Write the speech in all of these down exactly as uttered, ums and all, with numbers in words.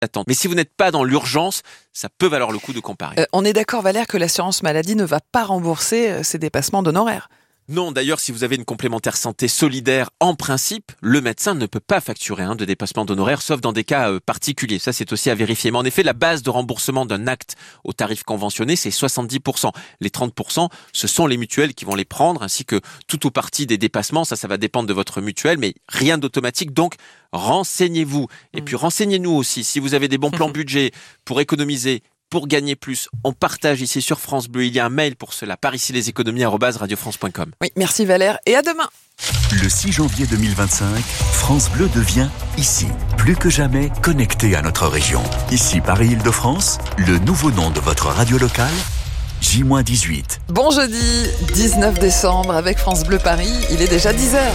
d'attente. Mais si vous n'êtes pas dans l'urgence, ça peut valoir le coup de comparer. Euh, on est d'accord, Valère, que l'assurance maladie ne va pas rembourser euh, ces dépassements d'honoraires. Non, d'ailleurs, si vous avez une complémentaire santé solidaire, en principe, le médecin ne peut pas facturer hein, de dépassement d'honoraires, sauf dans des cas euh, particuliers. Ça, c'est aussi à vérifier. Mais en effet, la base de remboursement d'un acte au tarif conventionné, c'est soixante-dix pour cent. Les trente pour cent, ce sont les mutuelles qui vont les prendre, ainsi que tout ou partie des dépassements. Ça, ça va dépendre de votre mutuelle, mais rien d'automatique. Donc, renseignez-vous. Et puis, renseignez-nous aussi. Si vous avez des bons plans budget pour économiser, pour gagner plus, on partage ici sur France Bleu. Il y a un mail pour cela, par ici les économies arobase radio france point com. Oui, merci Valère et à demain. Le six janvier deux mille vingt-cinq, France Bleu devient ici, plus que jamais connecté à notre région. Ici Paris-Île-de-France, le nouveau nom de votre radio locale, J dix-huit. Bon jeudi dix-neuf décembre avec France Bleu Paris, il est déjà dix heures.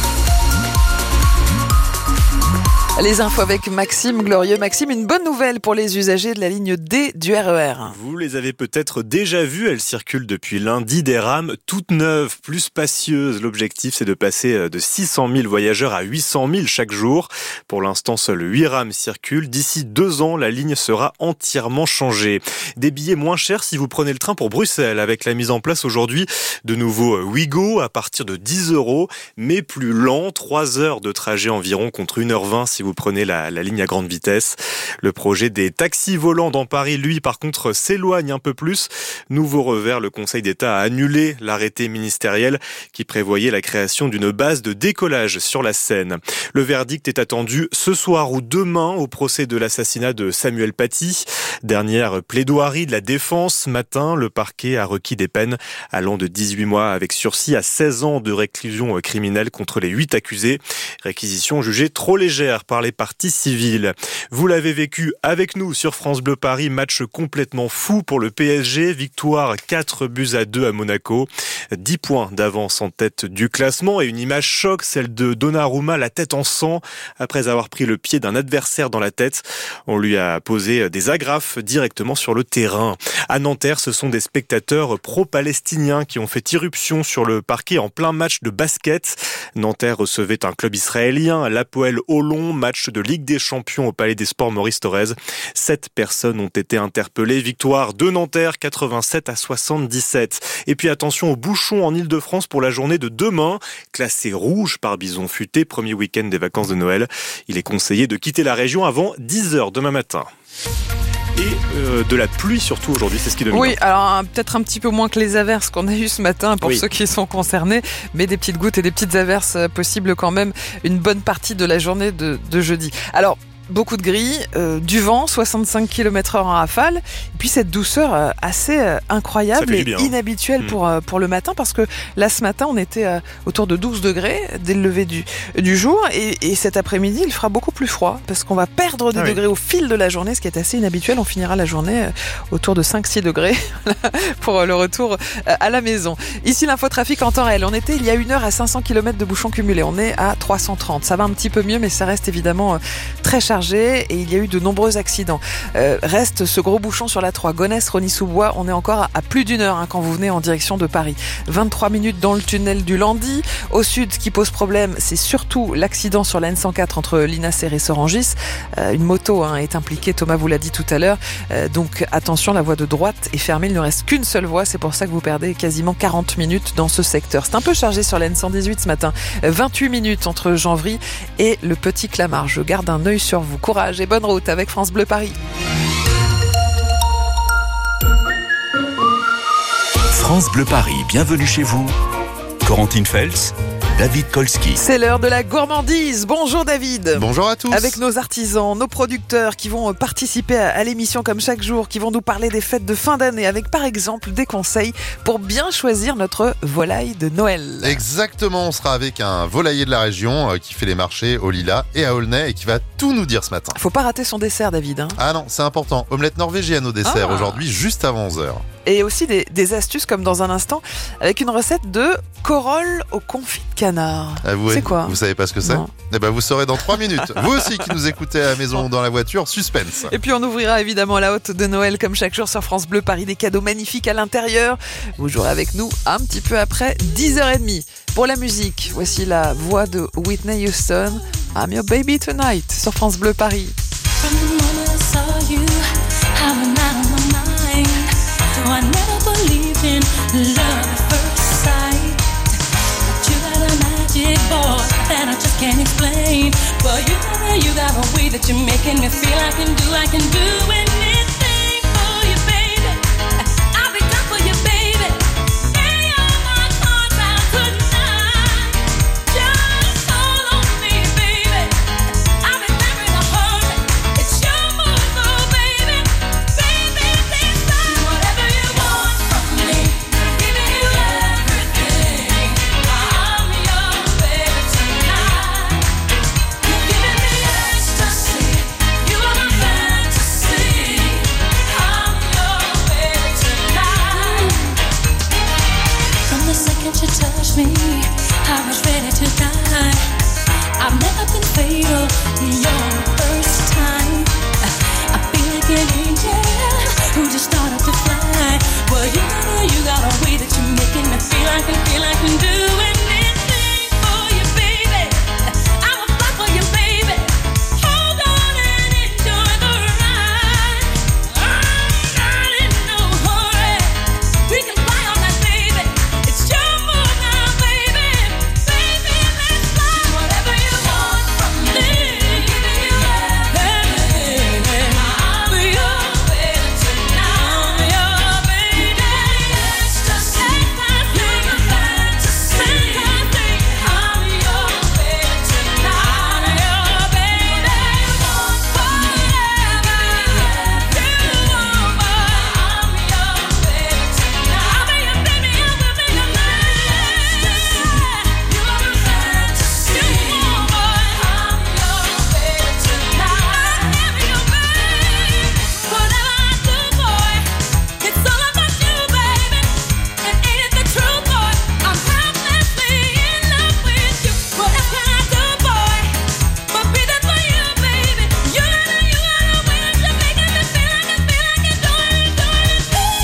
Les infos avec Maxime Glorieux. Maxime, une bonne nouvelle pour les usagers de la ligne D du R E R. Vous les avez peut-être déjà vues, elles circulent depuis lundi, des rames toutes neuves, plus spacieuses. L'objectif, c'est de passer de six cent mille voyageurs à huit cent mille chaque jour. Pour l'instant, seules huit rames circulent. D'ici deux ans, la ligne sera entièrement changée. Des billets moins chers si vous prenez le train pour Bruxelles, avec la mise en place aujourd'hui de nouveaux Ouigo à partir de dix euros, mais plus lent, trois heures de trajet environ contre une heure vingt si vous Vous prenez la, la ligne à grande vitesse. Le projet des taxis volants dans Paris, lui, par contre, s'éloigne un peu plus. Nouveau revers, le Conseil d'État a annulé l'arrêté ministériel qui prévoyait la création d'une base de décollage sur la Seine. Le verdict est attendu ce soir ou demain au procès de l'assassinat de Samuel Paty. Dernière plaidoirie de la défense. Ce matin, le parquet a requis des peines allant de dix-huit mois avec sursis à seize ans de réclusion criminelle contre les huit accusés. Réquisition jugée trop légère par les parties civiles. Vous l'avez vécu avec nous sur France Bleu Paris, match complètement fou pour le P S G, victoire quatre buts à deux à Monaco, dix points d'avance en tête du classement et une image choc, celle de Donnarumma, la tête en sang, après avoir pris le pied d'un adversaire dans la tête. On lui a posé des agrafes directement sur le terrain. À Nanterre, ce sont des spectateurs pro-palestiniens qui ont fait irruption sur le parquet en plein match de basket. Nanterre recevait un club israélien, l'Hapoel Holon, match de Ligue des Champions au Palais des Sports Maurice Thorez. Sept personnes ont été interpellées. Victoire de Nanterre, quatre-vingt-sept à soixante-dix-sept. Et puis attention aux bouchons en Île-de-France pour la journée de demain. Classé rouge par Bison Futé, premier week-end des vacances de Noël. Il est conseillé de quitter la région avant dix heures demain matin. Et euh, de la pluie surtout aujourd'hui, c'est ce qui domine. Oui, alors peut-être un petit peu moins que les averses qu'on a eues ce matin pour oui. ceux qui sont concernés, mais des petites gouttes et des petites averses possibles quand même une bonne partie de la journée de, de jeudi. Alors, beaucoup de gris, euh, du vent, soixante-cinq kilomètres heure en rafale, et puis cette douceur euh, assez euh, incroyable et bien, inhabituelle hein. pour, euh, pour le matin, parce que là ce matin on était euh, autour de douze degrés dès le lever du, du jour, et, et cet après-midi il fera beaucoup plus froid, parce qu'on va perdre des ah degrés oui. au fil de la journée, ce qui est assez inhabituel. On finira la journée euh, autour de cinq six degrés pour euh, le retour euh, à la maison. Ici l'infotrafic en temps réel, on était il y a une heure à cinq cents kilomètres de bouchons cumulés, on est à trois cent trente, ça va un petit peu mieux, mais ça reste évidemment euh, très chargé. Et il y a eu de nombreux accidents. Euh, reste ce gros bouchon sur la trois, Gonesse-Rosny-sous-Bois. On est encore à, à plus d'une heure hein, quand vous venez en direction de Paris. vingt-trois minutes dans le tunnel du Landy. Au sud, ce qui pose problème, c'est surtout l'accident sur la N cent quatre entre Linacer et Sorangis. Euh, une moto hein, est impliquée, Thomas vous l'a dit tout à l'heure. Euh, donc attention, la voie de droite est fermée. Il ne reste qu'une seule voie. C'est pour ça que vous perdez quasiment quarante minutes dans ce secteur. C'est un peu chargé sur la N cent dix-huit ce matin. vingt-huit minutes entre Janvry et le Petit Clamart. Je garde un œil sur vous. Courage et bonne route avec France Bleu Paris. France Bleu Paris, bienvenue chez vous. Corentine Fels, David Kolski. C'est l'heure de la gourmandise. Bonjour David. Bonjour à tous. Avec nos artisans, nos producteurs qui vont participer à l'émission comme chaque jour, qui vont nous parler des fêtes de fin d'année avec par exemple des conseils pour bien choisir notre volaille de Noël. Exactement, on sera avec un volailler de la région qui fait les marchés au Lilas et à Aulnay et qui va tout nous dire ce matin. Faut pas rater son dessert David. Hein. Ah non, c'est important. Omelette norvégienne au dessert ah. aujourd'hui juste avant onze heures. Et aussi des, des astuces comme dans un instant avec une recette de corolle au confit de canard. Ah, vous, c'est quoi? Vous savez pas ce que c'est? Eh ben, vous saurez dans trois minutes. Vous aussi qui nous écoutez à la maison ou dans la voiture, suspense. Et puis on ouvrira évidemment la haute de Noël comme chaque jour sur France Bleu Paris, des cadeaux magnifiques à l'intérieur. Vous jouerez avec nous un petit peu après dix heures trente. Pour la musique, voici la voix de Whitney Houston, I'm Your Baby Tonight sur France Bleu Paris. explain. But you got, you got a way that you're making me feel I can do, I can do anything for you, baby. I'll be done for you, baby. Any of my cards out tonight. Just call on me, baby. I'll be there in a hurry. It's your move, oh, baby. Baby, please do whatever you want from me. Giving you everything. I'm your baby tonight. You're giving me ecstasy. You are my fantasy. I'm your baby tonight. From the second you touched me, I was ready to die. I've never been fatal your first time. I feel like an angel who just started to fly. Well, you know you got a way that you're making me feel I can feel I can do anything for you, baby. I will fly for you, baby. Hold on and enjoy the ride. I'm not in no hurry. We can fly all night, baby. It's your move now, baby. Baby, let's fly. Whatever you want from me. Giving you everything. I'm your baby tonight. I'm your baby. Ecstasy. You're my fantasy. I'm your baby tonight. I'm your baby. Whatever you want, boy. I'm your baby tonight. I'll be your baby. I will be your man. You are my fantasy. Boy, I'm your baby tonight. I'm your baby. Whatever I do, boy, it's all about you, baby. And ain't it the truth, boy? I'm helplessly in love with you. What else can I do, boy, but be there for you, baby? You gotta, you gotta win it. You're making me feel like I feel like I do it, do it, do it.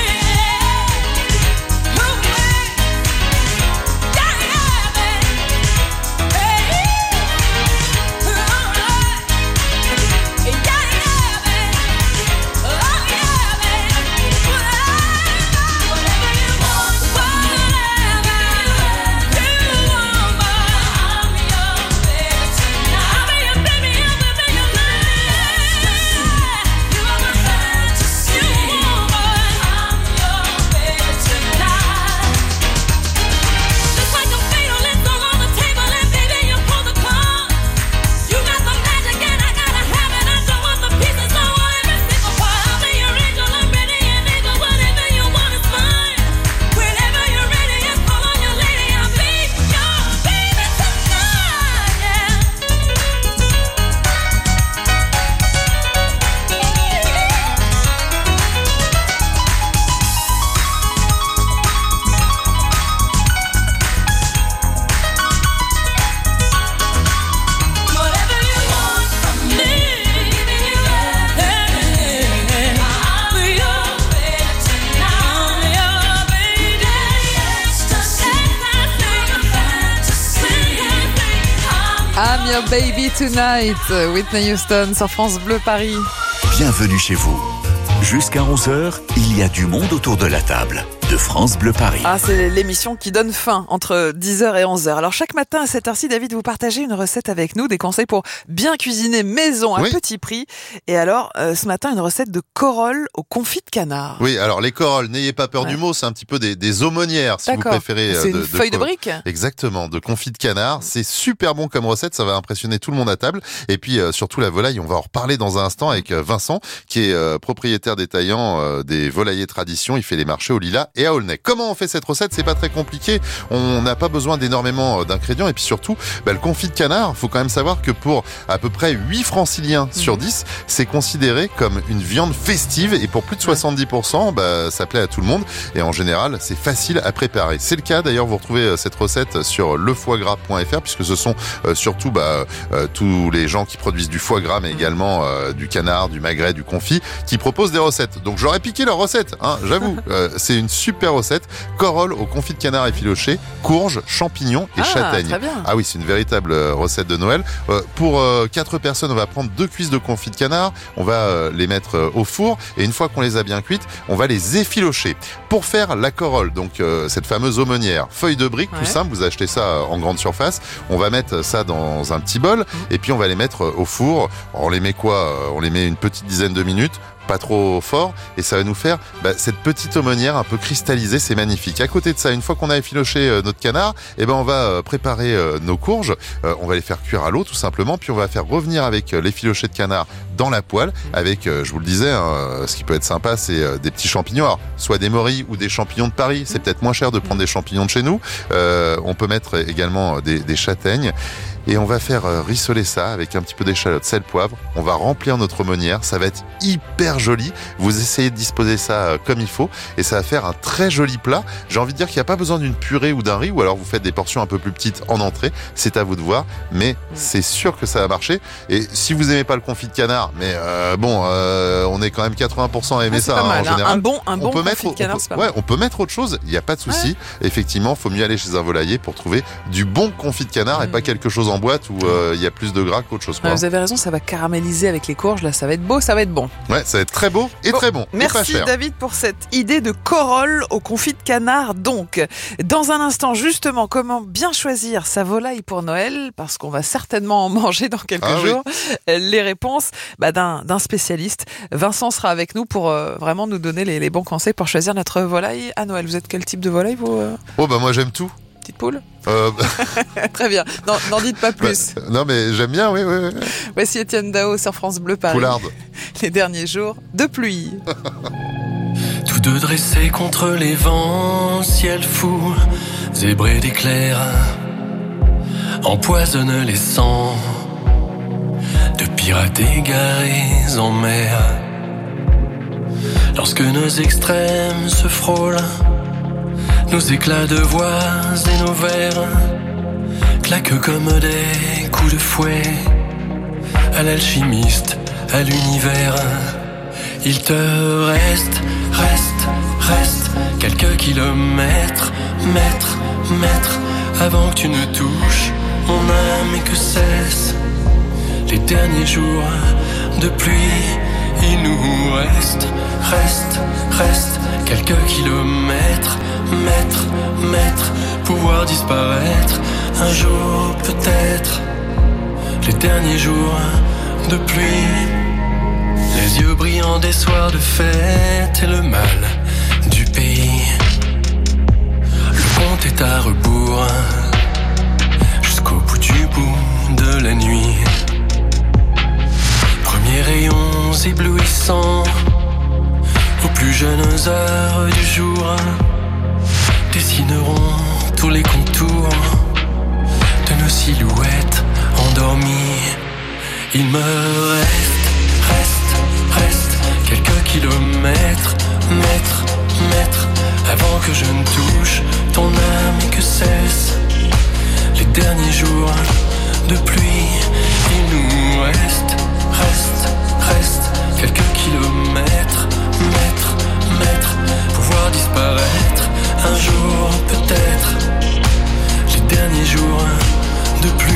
Oh, yeah. Yeah, yeah, baby. Hey. All right. Yeah, yeah, baby. Oh, yeah, baby. Whatever you want, whatever you want, boy. I'm your baby tonight. I'll be your baby, I will be your man. You are my fantasy, boy. I'm your baby tonight. Just like a fatal, it's all on the table, and baby, you pull the cards. You got the magic, and I gotta have it. I don't want the pieces, I want every single part. I'll be your angel, I'm ready and able. Whatever you want is mine. Whenever you're ready, just call on your lady. I'll be your baby tonight. Yeah. Whatever you want from me, giving you everything. I'm your baby tonight. I'm your baby. Ecstasy, fantasy. I'm your baby tonight. Whitney Houston sur France Bleu Paris. Bienvenue chez vous. Jusqu'à onze heures, il y a du monde autour de la table de France Bleu Paris. Ah, c'est l'émission qui donne faim entre dix heures et onze heures. Alors chaque matin à cette heure-ci, David, vous partagez une recette avec nous, des conseils pour bien cuisiner maison à Oui. petit prix. Et alors, euh, ce matin, une recette de corolles au confit de canard. Oui, alors les corolles, n'ayez pas peur Ouais. du mot, c'est un petit peu des, des aumônières, si vous D'accord. préférez. C'est euh, une feuille de co- brique. Exactement, de confit de canard. C'est super bon comme recette, ça va impressionner tout le monde à table. Et puis euh, surtout la volaille, on va en reparler dans un instant avec euh, Vincent, qui est euh, propriétaire détaillant euh, des volaillers tradition. Il fait les marchés au Lilas et à Aulnay. Comment on fait cette recette? C'est pas très compliqué. On n'a pas besoin d'énormément euh, d'ingrédients. Et puis surtout, bah, le confit de canard, faut quand même savoir que pour à peu près huit franciliens sur dix, c'est considéré comme une viande festive. Et pour plus de soixante-dix pour cent, bah, ça plaît à tout le monde. Et en général, c'est facile à préparer. C'est le cas. D'ailleurs, vous retrouvez euh, cette recette sur le foie gras point f r, puisque ce sont euh, surtout bah, euh, tous les gens qui produisent du foie gras, mais également euh, du canard, du magret, du confit, qui proposent des recettes. Donc j'aurais piqué leur recette, hein, j'avoue. Euh, c'est une super super recette. Corolle au confit de canard effiloché, courges, champignons et Ah, châtaignes. très bien. Ah oui, c'est une véritable euh, recette de Noël. Euh, pour euh, quatre personnes, on va prendre deux cuisses de confit de canard, on va euh, les mettre euh, au four et une fois qu'on les a bien cuites, on va les effilocher. Pour faire la corolle, donc euh, cette fameuse aumônière, feuille de brique, Ouais. tout simple, vous achetez ça euh, en grande surface, on va mettre ça dans un petit bol et puis on va les mettre euh, au four. On les met quoi euh, On les met une petite dizaine de minutes, pas trop fort, et ça va nous faire bah, cette petite aumônière un peu cristallisée, c'est magnifique. À côté de ça, une fois qu'on a effiloché euh, notre canard, eh ben on va euh, préparer euh, nos courges, euh, on va les faire cuire à l'eau tout simplement, puis on va faire revenir avec euh, l'effiloché de canard dans la poêle, avec, euh, je vous le disais, hein, ce qui peut être sympa, c'est euh, des petits champignons, alors, soit des morilles ou des champignons de Paris, c'est peut-être moins cher de prendre des champignons de chez nous, euh, on peut mettre également des, des châtaignes, et on va faire euh, rissoler ça avec un petit peu d'échalote, sel, poivre. On va remplir notre aumônière, ça va être hyper joli. Vous essayez de disposer ça euh, comme il faut et ça va faire un très joli plat. J'ai envie de dire qu'il n'y a pas besoin d'une purée ou d'un riz, ou alors vous faites des portions un peu plus petites en entrée. C'est à vous de voir, mais c'est sûr que ça va marcher. Et si vous aimez pas le confit de canard, mais euh, bon, euh, on est quand même quatre-vingts pour cent à aimer Ah, c'est ça pas hein, mal, en hein. général. Un bon, un bon on peut confit mettre, de canard, on c'est peut, pas ouais, mal. on peut mettre autre chose. Il n'y a pas de souci. Effectivement, faut mieux aller chez un volailler pour trouver du bon confit de canard et Mm. pas quelque chose en boîte où euh, il y a plus de gras qu'autre chose. Quoi. Ouais, vous avez raison, ça va caraméliser avec les courges, là, ça va être beau, ça va être bon. Ouais, ça va être très beau et Bon, très bon. Et pas Merci cher. David pour cette idée de corolle au confit de canard. Donc, dans un instant, justement, comment bien choisir sa volaille pour Noël, parce qu'on va certainement en manger dans quelques Ah oui. jours. Les réponses bah, d'un, d'un spécialiste. Vincent sera avec nous pour euh, vraiment nous donner les, les bons conseils pour choisir notre volaille à Noël. Vous êtes quel type de volaille, vous, euh, Oh bah moi j'aime tout. petite poule? Euh, Très bien, n'en, n'en dites pas plus. bah, non mais j'aime bien, oui, oui, oui. Voici Étienne Dao sur France Bleu Paris. Poularde. Les derniers jours de pluie. Tous deux dressés contre les vents, ciel fou, zébré d'éclairs, empoisonne les sangs de pirates égarés en mer. Lorsque nos extrêmes se frôlent, nos éclats de voix et nos vers claquent comme des coups de fouet à l'alchimiste, à l'univers. Il te reste, reste, reste quelques kilomètres, mètres, mètres, avant que tu ne touches mon âme et que cessent les derniers jours de pluie. Il nous reste, reste, reste quelques kilomètres, mètres, mètres, pouvoir disparaître un jour peut-être. Les derniers jours de pluie. Les yeux brillants des soirs de fête et le mal du pays. Le compte est à rebours jusqu'au bout du bout de la nuit. Premiers rayons éblouissants aux plus jeunes heures du jour dessineront tous les contours de nos silhouettes endormies. Il me reste, reste, reste quelques kilomètres, mètres, mètres, avant que je ne touche ton âme et que cessent les derniers jours de pluie. Il nous reste, reste, reste quelques kilomètres, mètres, mètres, pouvoir disparaître un jour peut-être. Les derniers jours de pluie.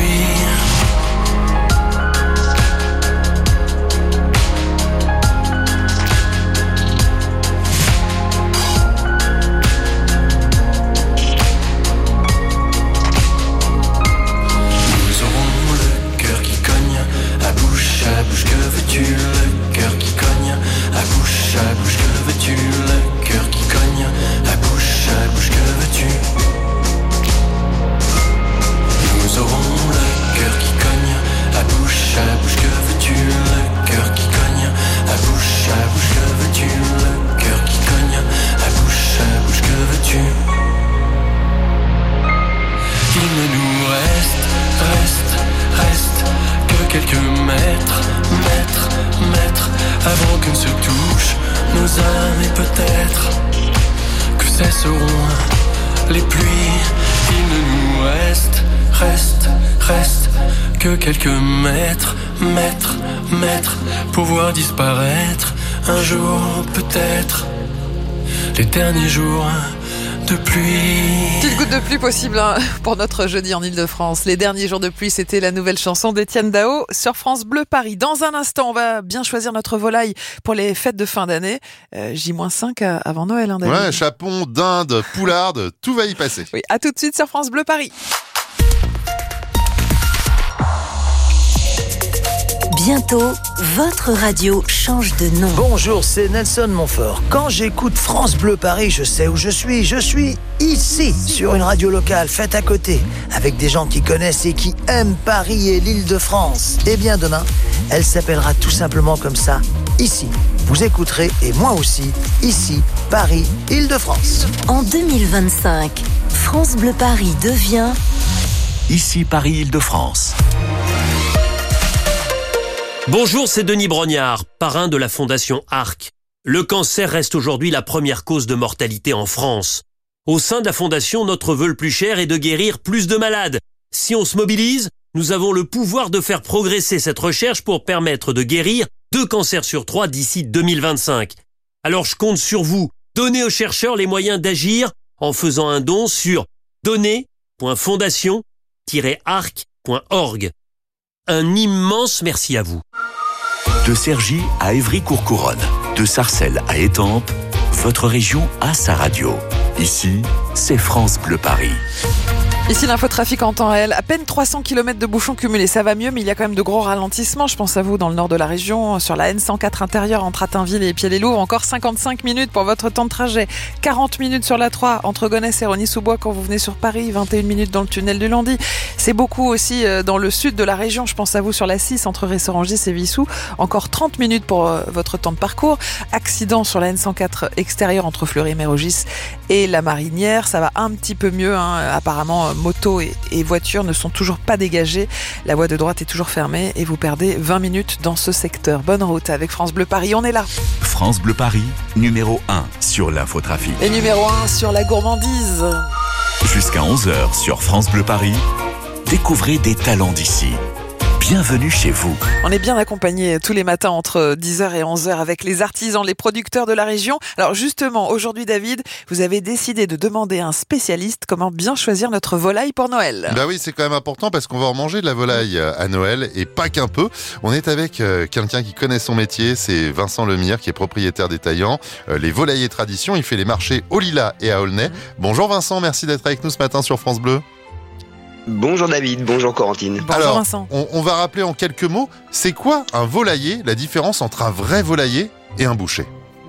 Quelques mètres, mètres, mètres, pouvoir disparaître un jour peut-être. les derniers jours de pluie. Petite goutte de pluie possible hein, pour notre jeudi en Ile-de-France. Les derniers jours de pluie, c'était la nouvelle chanson d'Étienne Dao sur France Bleu Paris. Dans un instant, on va bien choisir notre volaille pour les fêtes de fin d'année. Euh, J moins cinq avant Noël, hein, David. Ouais, chapon, dinde, poularde, tout va y passer. Oui, à tout de suite sur France Bleu Paris. Bientôt, votre radio change de nom. Bonjour, c'est Nelson Montfort. Quand j'écoute France Bleu Paris, je sais où je suis. Je suis ici, sur une radio locale, faite à côté, avec des gens qui connaissent et qui aiment Paris et l'Île-de-France. Et bien demain, elle s'appellera tout simplement comme ça, ici. Vous écouterez, et moi aussi, ici, Paris, Île-de-France. En deux mille vingt-cinq, France Bleu Paris devient... Ici Paris Île-de-France. Bonjour, c'est Denis Brognard, parrain de la Fondation Arc. Le cancer reste aujourd'hui la première cause de mortalité en France. Au sein de la Fondation, notre vœu le plus cher est de guérir plus de malades. Si on se mobilise, nous avons le pouvoir de faire progresser cette recherche pour permettre de guérir deux cancers sur trois d'ici deux mille vingt-cinq. Alors je compte sur vous. Donnez aux chercheurs les moyens d'agir en faisant un don sur donner point fondation tiret arc point org. Un immense merci à vous. De Cergy à Évry-Courcouronnes, de Sarcelles à Étampes, votre région a sa radio. Ici, c'est France Bleu Paris. Ici l'infotrafic en temps réel, à peine trois cents kilomètres de bouchons cumulés, ça va mieux mais il y a quand même de gros ralentissements, je pense à vous dans le nord de la région, sur la N cent quatre intérieure entre Attinville et Pied-les-Louvres, encore cinquante-cinq minutes pour votre temps de trajet, quarante minutes sur la trois entre Gonesse et Rosny-sous-Bois quand vous venez sur Paris, vingt et une minutes dans le tunnel du Landy, c'est beaucoup aussi dans le sud de la région, je pense à vous sur la six entre Ressorangis et Vissou, encore trente minutes pour votre temps de parcours, accident sur la N cent quatre extérieure entre Fleury-Mérogis et la Marinière, ça va un petit peu mieux hein, apparemment. Motos et, et voitures ne sont toujours pas dégagées. La voie de droite est toujours fermée et vous perdez vingt minutes dans ce secteur. Bonne route avec France Bleu Paris, on est là. France Bleu Paris, numéro un sur l'infotrafic. Et numéro un sur la gourmandise. Jusqu'à onze heures sur France Bleu Paris, découvrez des talents d'ici. Bienvenue chez vous. On est bien accompagnés tous les matins entre dix heures et onze heures avec les artisans, les producteurs de la région. Alors justement, aujourd'hui David, vous avez décidé de demander à un spécialiste comment bien choisir notre volaille pour Noël. Bah oui, c'est quand même important parce qu'on va en manger de la volaille à Noël et pas qu'un peu. On est avec euh, quelqu'un qui connaît son métier, c'est Vincent Lemire qui est propriétaire détaillant. Euh, les volaillers tradition, il fait les marchés au Lilas et à Aulnay. Bonjour Vincent, merci d'être avec nous ce matin sur France Bleu. Bonjour David, bonjour Corentine. Bonjour Alors, Vincent. On, on va rappeler en quelques mots, c'est quoi un volailler, la différence entre un vrai volailler et un boucher?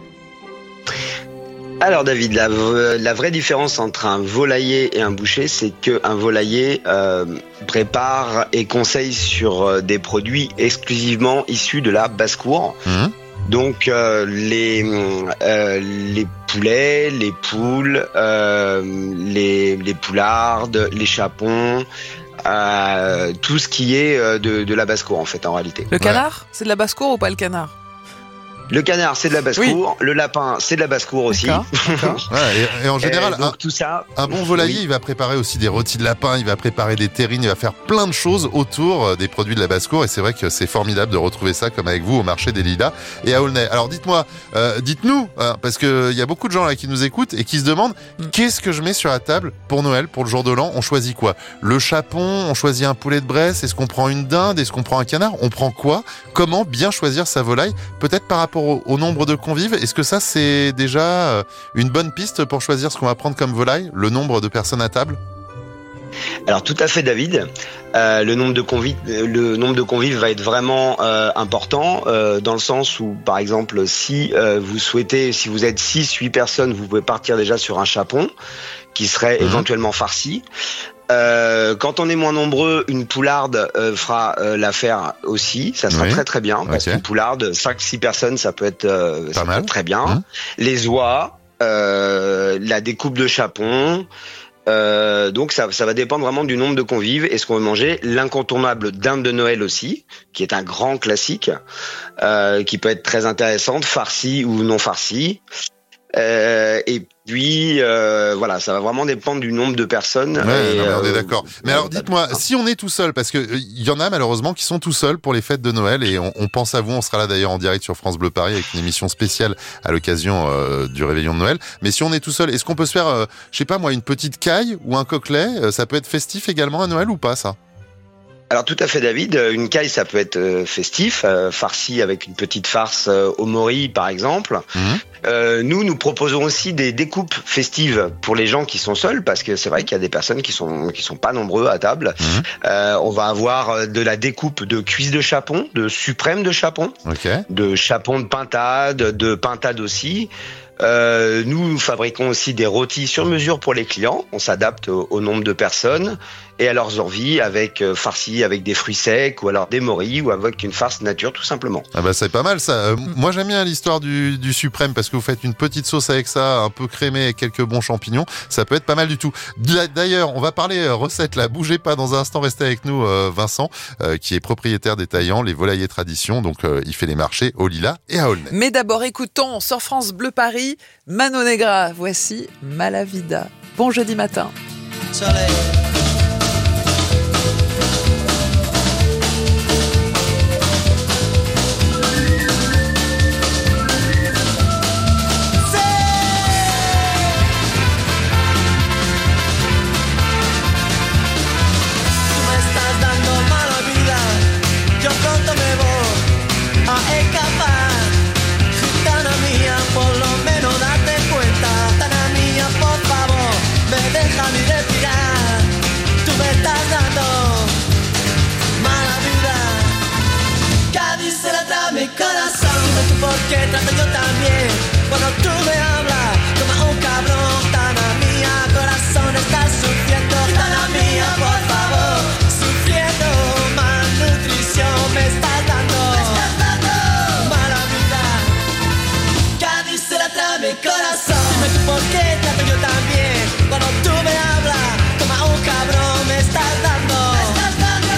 Alors David, la, la vraie différence entre un volailler et un boucher, c'est qu'un volailler euh, prépare et conseille sur des produits exclusivement issus de la basse-cour. Mmh. Donc euh, les euh, les poulets, les poules, euh, les les poulardes, les chapons, euh, tout ce qui est de de la basse-cour en fait en réalité. Le canard, ouais. C'est de la basse-cour ou pas le canard? Le canard, c'est de la basse-cour. Oui. Le lapin, c'est de la basse-cour aussi. D'accord, d'accord. Ouais, et, et en général, euh, donc, un, tout ça, un bon volailler, oui. Il va préparer aussi des rôtis de lapin, il va préparer des terrines, il va faire plein de choses autour des produits de la basse-cour. Et c'est vrai que c'est formidable de retrouver ça comme avec vous au marché des Lilas et à Aulnay. Alors dites-moi, euh, dites-nous, hein, parce qu'il y a beaucoup de gens là qui nous écoutent et qui se demandent mm. qu'est-ce que je mets sur la table pour Noël, pour le jour de l'an? On choisit quoi? Le chapon? On choisit un poulet de Bresse? Est-ce qu'on prend une dinde? Est-ce qu'on prend un canard? On prend quoi? Comment bien choisir sa volaille? Peut-être par rapport au, au nombre de convives, est-ce que ça c'est déjà une bonne piste pour choisir ce qu'on va prendre comme volaille, le nombre de personnes à table? Alors tout à fait David, euh, le nombre de convives, le nombre de convives va être vraiment euh, important euh, dans le sens où par exemple si euh, vous souhaitez, si vous êtes six huit personnes, vous pouvez partir déjà sur un chapon qui serait mmh. éventuellement farci. Euh, quand on est moins nombreux, une poularde euh, fera euh, l'affaire aussi. Ça sera oui. très très bien parce okay. qu'une poularde, cinq six personnes, ça peut être, euh, ça peut être très bien. Mmh. Les oies, euh, la découpe de chapon. Euh, donc ça, ça va dépendre vraiment du nombre de convives et ce qu'on veut manger. L'incontournable dinde de Noël aussi, qui est un grand classique, euh, qui peut être très intéressante, farcie ou non farcie. Euh, et puis euh, voilà, ça va vraiment dépendre du nombre de personnes. Ouais, et, non, mais on est euh, d'accord. Mais alors dites-moi, si on est tout seul, parce que il y en a malheureusement qui sont tout seuls pour les fêtes de Noël, et on, on pense à vous, on sera là d'ailleurs en direct sur France Bleu Paris avec une émission spéciale à l'occasion euh, du réveillon de Noël. Mais si on est tout seul, est-ce qu'on peut se faire, euh, je sais pas moi, une petite caille ou un coquelet? euh, Ça peut être festif également à Noël ou pas, ça? Alors tout à fait, David. Une caille, ça peut être euh, festif, euh, farci avec une petite farce euh, au mori, par exemple. Mmh. Euh, nous, nous proposons aussi des découpes festives pour les gens qui sont seuls, parce que c'est vrai qu'il y a des personnes qui sont qui sont pas nombreux à table. Mmh. Euh, on va avoir de la découpe de cuisses de chapon, de suprême de chapon, Okay. de chapon de pintade, de pintade aussi. Euh, nous, nous fabriquons aussi des rôtis sur mesure pour les clients. On s'adapte au, au nombre de personnes et à leurs envies, avec euh, farci avec des fruits secs ou alors des morilles ou avec une farce nature tout simplement. Ah bah c'est pas mal ça. Euh, moi j'aime bien l'histoire du, du suprême parce que vous faites une petite sauce avec ça, un peu crémée avec quelques bons champignons. Ça peut être pas mal du tout. D'ailleurs, on va parler euh, recette là. Bougez pas dans un instant, restez avec nous euh, Vincent, euh, qui est propriétaire détaillant Les Volaillers Tradition. Donc euh, il fait les marchés au Lilas et à Aulnay. Mais d'abord, écoutons sur France Bleu Paris, Mano Negra. Voici Malavida. Bon jeudi matin. Soleil. Porque trato yo también cuando tú me hablas como un cabrón. Tana mía, corazón está sufriendo. Tana mía, por favor, sufriendo. Malnutrición me estás dando, me estás dando mala vida. Cádiz se la trae mi corazón. Dime tú por qué trato yo también cuando tú me hablas como un cabrón. Me estás dando, me estás dando.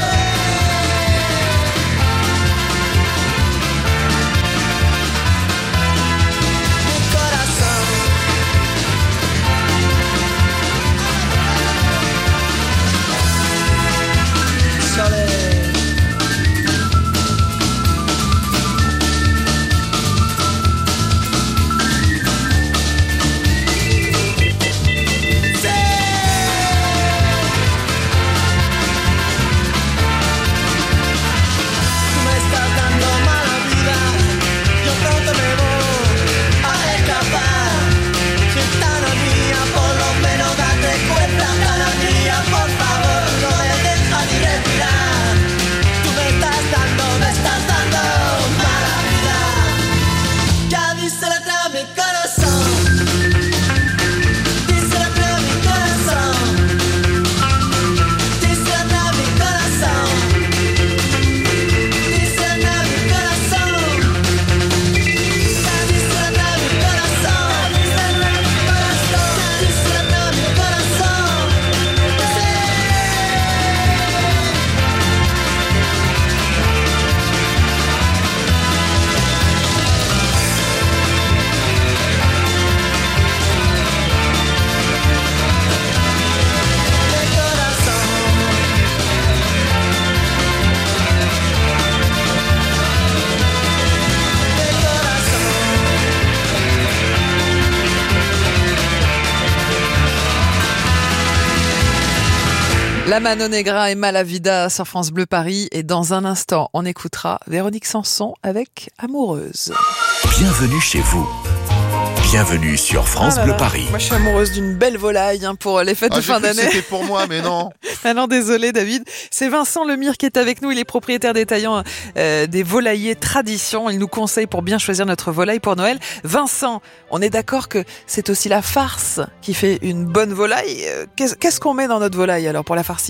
La Mano Negra et Malavida sur France Bleu Paris. Et dans un instant, on écoutera Véronique Sanson avec Amoureuse. Bienvenue chez vous. Bienvenue sur France Ah là Bleu là. Paris. Moi, je suis amoureuse d'une belle volaille hein, pour les fêtes Ah, de j'ai fin cru que d'année. c'était pour moi, mais non. Ah non, désolé David. C'est Vincent Lemire qui est avec nous. Il est propriétaire détaillant euh, des volaillers Tradition. Il nous conseille pour bien choisir notre volaille pour Noël. Vincent, on est d'accord que c'est aussi la farce qui fait une bonne volaille. Euh, Qu'est-ce qu'est-ce qu'on met dans notre volaille alors pour la farcir ?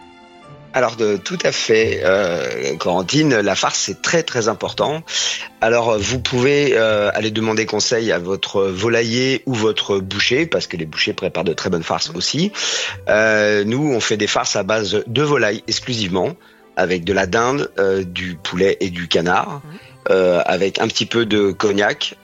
Alors de, tout à fait, euh, Corentine, la farce c'est très très important. Alors vous pouvez euh, aller demander conseil à votre volailler ou votre boucher, parce que les bouchers préparent de très bonnes farces aussi. Euh, nous on fait des farces à base de volaille exclusivement, avec de la dinde, euh, du poulet et du canard, euh, avec un petit peu de cognac,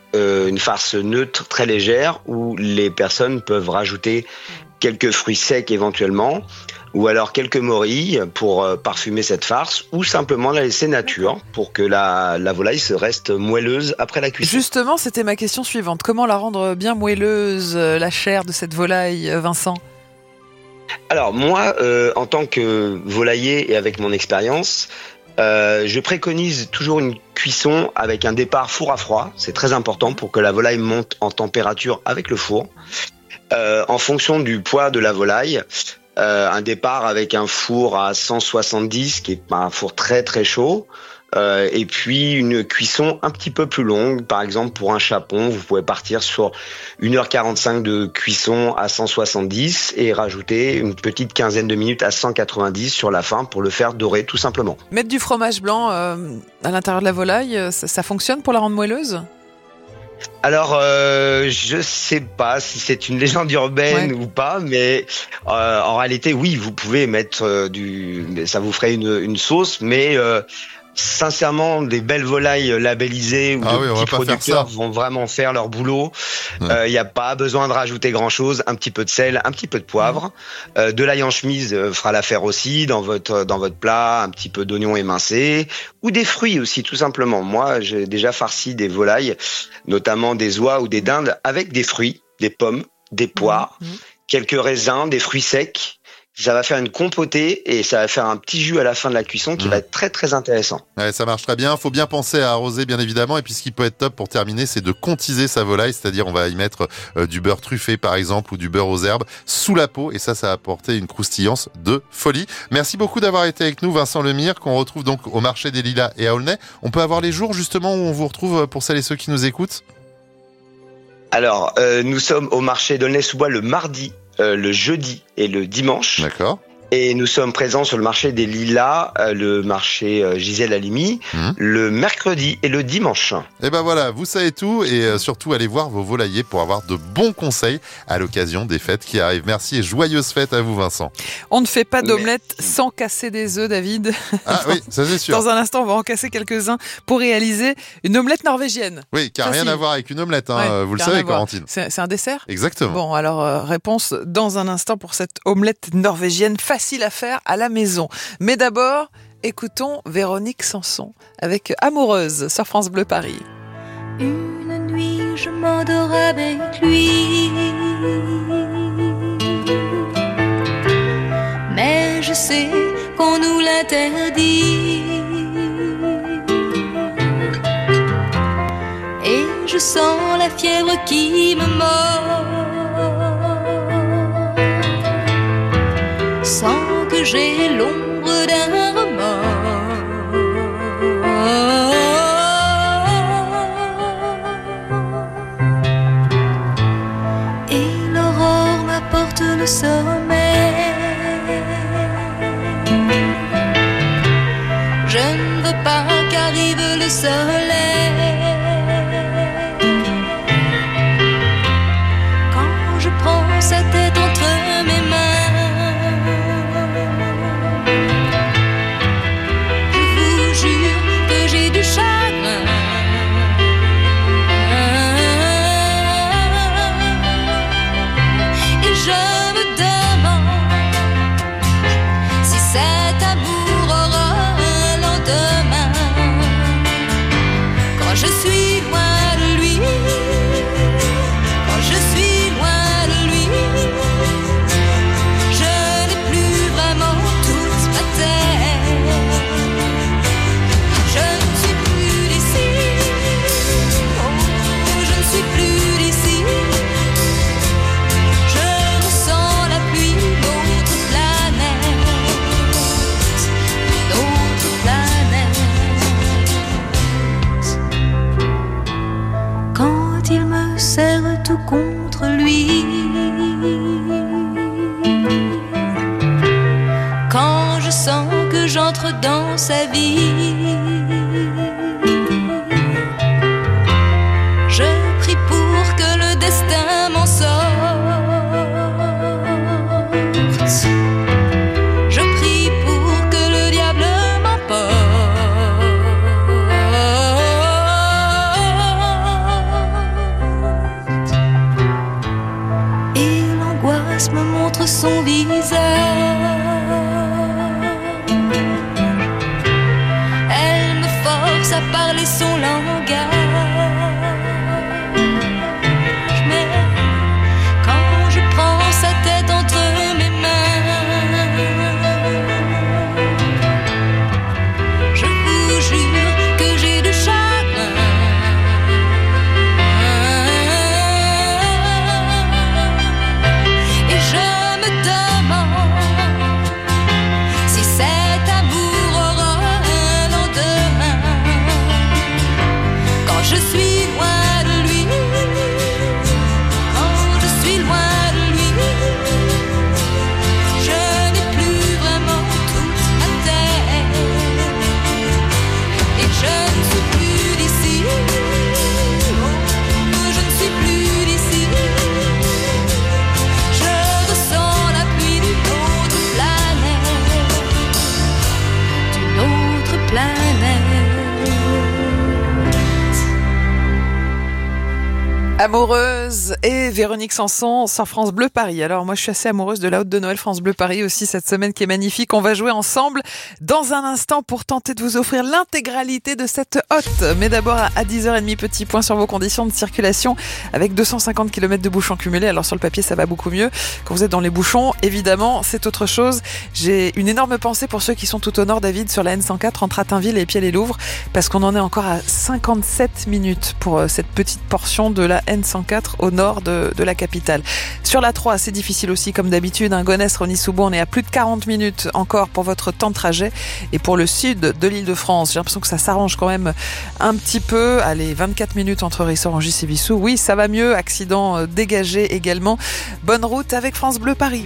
euh, une farce neutre très légère où les personnes peuvent rajouter quelques fruits secs éventuellement, ou alors quelques morilles pour euh, parfumer cette farce, ou simplement la laisser nature pour que la, la volaille se reste moelleuse après la cuisson. Justement, c'était ma question suivante. Comment la rendre bien moelleuse, euh, la chair de cette volaille, euh, Vincent ? Alors moi, euh, en tant que volailler et avec mon expérience, euh, je préconise toujours une cuisson avec un départ four à froid. C'est très important pour que la volaille monte en température avec le four. Euh, en fonction du poids de la volaille, euh, un départ avec un four à cent soixante-dix, qui est un four très très chaud, euh, et puis une cuisson un petit peu plus longue. Par exemple, pour un chapon, vous pouvez partir sur une heure quarante-cinq de cuisson à cent soixante-dix et rajouter une petite quinzaine de minutes à cent quatre-vingt-dix sur la fin pour le faire dorer tout simplement. Mettre du fromage blanc euh, à l'intérieur de la volaille, ça, ça fonctionne pour la rendre moelleuse ? Alors, euh, je sais pas si c'est une légende urbaine ouais. ou pas, mais euh, en réalité, oui, vous pouvez mettre euh, du, ça vous ferait une, une sauce, mais euh, sincèrement, des belles volailles labellisées ou ah de oui, petits producteurs vont vraiment faire leur boulot. Il n'y ouais. euh, a pas besoin de rajouter grand-chose, un petit peu de sel, un petit peu de poivre, mmh. euh, de l'ail en chemise euh, fera l'affaire aussi dans votre dans votre plat, un petit peu d'oignon émincé ou des fruits aussi tout simplement. Moi, j'ai déjà farci des volailles, notamment des oies ou des dindes avec des fruits, des pommes, des poires, mmh. quelques raisins, des fruits secs. Ça va faire une compotée et ça va faire un petit jus à la fin de la cuisson qui mmh. va être très très intéressant. Ouais, ça marche très bien. Faut bien penser à arroser bien évidemment. Et puis ce qui peut être top pour terminer, c'est de contiser sa volaille, c'est-à-dire on va y mettre euh, du beurre truffé par exemple ou du beurre aux herbes sous la peau et ça, ça va apporter une croustillance de folie. Merci beaucoup d'avoir été avec nous, Vincent Lemire, qu'on retrouve donc au marché des Lilas et à Aulnay. On peut avoir les jours justement où on vous retrouve pour celles et ceux qui nous écoutent ? Alors, euh, nous sommes au marché d'Aulnay-sous-Bois le mardi. Euh, le jeudi et le dimanche. D'accord. Et nous sommes présents sur le marché des Lilas, euh, le marché euh, Gisèle Halimi, mmh. le mercredi et le dimanche. Et ben voilà, vous savez tout et euh, surtout allez voir vos volaillers pour avoir de bons conseils à l'occasion des fêtes qui arrivent. Merci et joyeuses fêtes à vous, Vincent. On ne fait pas d'omelette Merci. sans casser des œufs, David. Ah oui, ça c'est sûr. Dans un instant, on va en casser quelques-uns pour réaliser une omelette norvégienne. Oui, qui n'a rien à voir avec une omelette, hein, ouais, vous le savez, Corentine. C'est, c'est un dessert ? Exactement. Bon, alors euh, réponse dans un instant pour cette omelette norvégienne facile à faire à la maison. Mais d'abord, écoutons Véronique Sanson avec Amoureuse sur France Bleu Paris. Une nuit, je m'endors avec lui, mais je sais qu'on nous l'interdit, et je sens la fièvre qui me mord, sans que j'ai l'ombre d'un remords. Et l'aurore m'apporte le sommeil. Je ne veux pas qu'arrive le soleil. Quand je prends sa tête entre mes mains, du chagrin, et je me demande si cet amour aura un lendemain. Quand je suis loin de lui, quand je suis loin de lui, je n'ai plus vraiment toute ma terre. Je tout contre lui. Quand je sens que j'entre dans sa vie, je prie pour que le destin m'en sorte. Je prie pour que le diable m'emporte. contre son visage. Elle me force à parler son langage. Mais quand je prends sa tête entre mes mains, je vous jure que j'ai du chagrin. Et je me demande si cet amour aura un lendemain. Quand je suis loin de lui, quand je suis loin de lui, je n'ai plus vraiment toute ma tête. Et je ne suis plus d'ici, oh, je ne suis plus d'ici. Je ressens la pluie d'une autre planète, d'une autre planète. Amoureuse et Véronique Sanson sur France Bleu Paris. Alors moi je suis assez amoureuse de la Haute de Noël France Bleu Paris aussi cette semaine qui est magnifique. On va jouer ensemble dans un instant pour tenter de vous offrir l'intégralité de cette Haute. Mais d'abord à dix heures trente, petit point sur vos conditions de circulation avec deux cent cinquante kilomètres de bouchons cumulés. Alors sur le papier ça va beaucoup mieux. Quand vous êtes dans les bouchons, évidemment c'est autre chose. J'ai une énorme pensée pour ceux qui sont tout au nord, David, sur la N cent quatre entre Attainville et Piel-et-Louvre, parce qu'on en est encore à cinquante-sept minutes pour cette petite portion de la N cent quatre au nord de, de la capitale. Sur la trois, c'est difficile aussi comme d'habitude. Un Gonesse, Rony-sous-Bois, on est à plus de quarante minutes encore pour votre temps de trajet. Et pour le sud de l'Île-de-France, j'ai l'impression que ça s'arrange quand même un petit peu. Allez, vingt-quatre minutes entre Rissorangis et Vissou. Oui, ça va mieux. Accident dégagé également. Bonne route avec France Bleu Paris.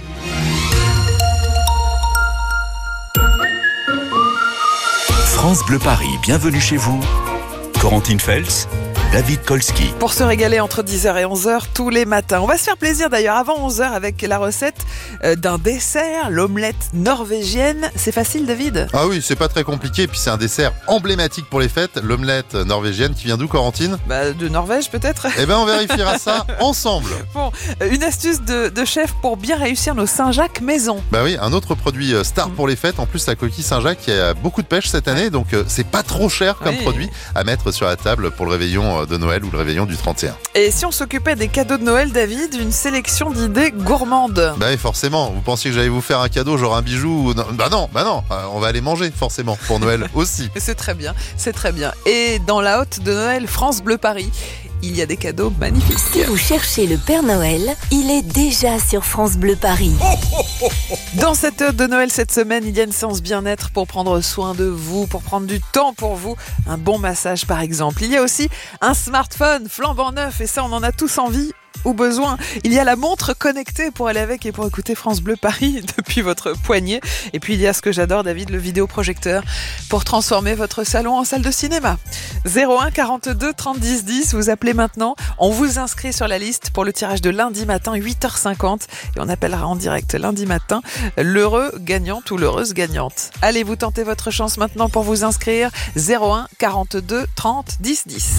France Bleu Paris, bienvenue chez vous. Corentine Fels, David Kolski. Pour se régaler entre dix heures et onze heures tous les matins. On va se faire plaisir d'ailleurs avant onze heures avec la recette d'un dessert, l'omelette norvégienne. C'est facile, David ? Ah oui, c'est pas très compliqué. Puis c'est un dessert emblématique pour les fêtes, l'omelette norvégienne qui vient d'où, Corentine ? Bah, de Norvège peut-être. Eh ben on vérifiera ça ensemble. Bon, une astuce de, de chef pour bien réussir nos Saint-Jacques maison. Bah oui, un autre produit star pour les fêtes. En plus, la coquille Saint-Jacques qui a beaucoup de pêche cette année, donc euh, c'est pas trop cher comme oui. produit à mettre sur la table pour le réveillon de Noël ou le réveillon du trente et un. Et si on s'occupait des cadeaux de Noël, David, une sélection d'idées gourmandes. Bah oui, forcément. Vous pensiez que j'allais vous faire un cadeau, genre un bijou ou... Bah non, bah non. On va aller manger, forcément, pour Noël aussi. C'est très bien, c'est très bien. Et dans la Haute de Noël, France Bleu Paris, il y a des cadeaux magnifiques. Si vous cherchez le Père Noël, il est déjà sur France Bleu Paris. Dans cette Haute de Noël cette semaine, il y a une séance bien-être pour prendre soin de vous, pour prendre du temps pour vous. Un bon massage par exemple. Il y a aussi un smartphone flambant neuf et ça on en a tous envie ou besoin. Il y a la montre connectée pour aller avec et pour écouter France Bleu Paris depuis votre poignet. Et puis il y a ce que j'adore, David, le vidéoprojecteur pour transformer votre salon en salle de cinéma. zéro un quarante-deux trente dix dix, vous appelez maintenant. On vous inscrit sur la liste pour le tirage de lundi matin, huit heures cinquante. Et on appellera en direct lundi matin l'heureux gagnant ou l'heureuse gagnante. Allez, vous tentez votre chance maintenant pour vous inscrire. zéro un quarante-deux trente dix dix.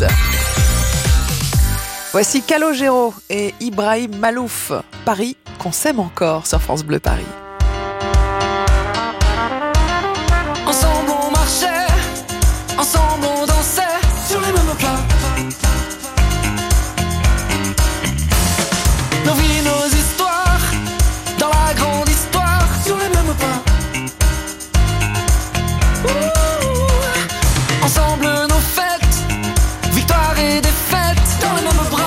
Voici Calogero et Ibrahim Malouf. Paris, qu'on s'aime encore sur France Bleu Paris. Ensemble on marchait, ensemble on dansait sur les mêmes plats. Nos vies, nos histoires, dans la grande histoire, sur les mêmes pas. Ouh, ensemble nos fêtes, victoire et défaite, dans les mêmes bras.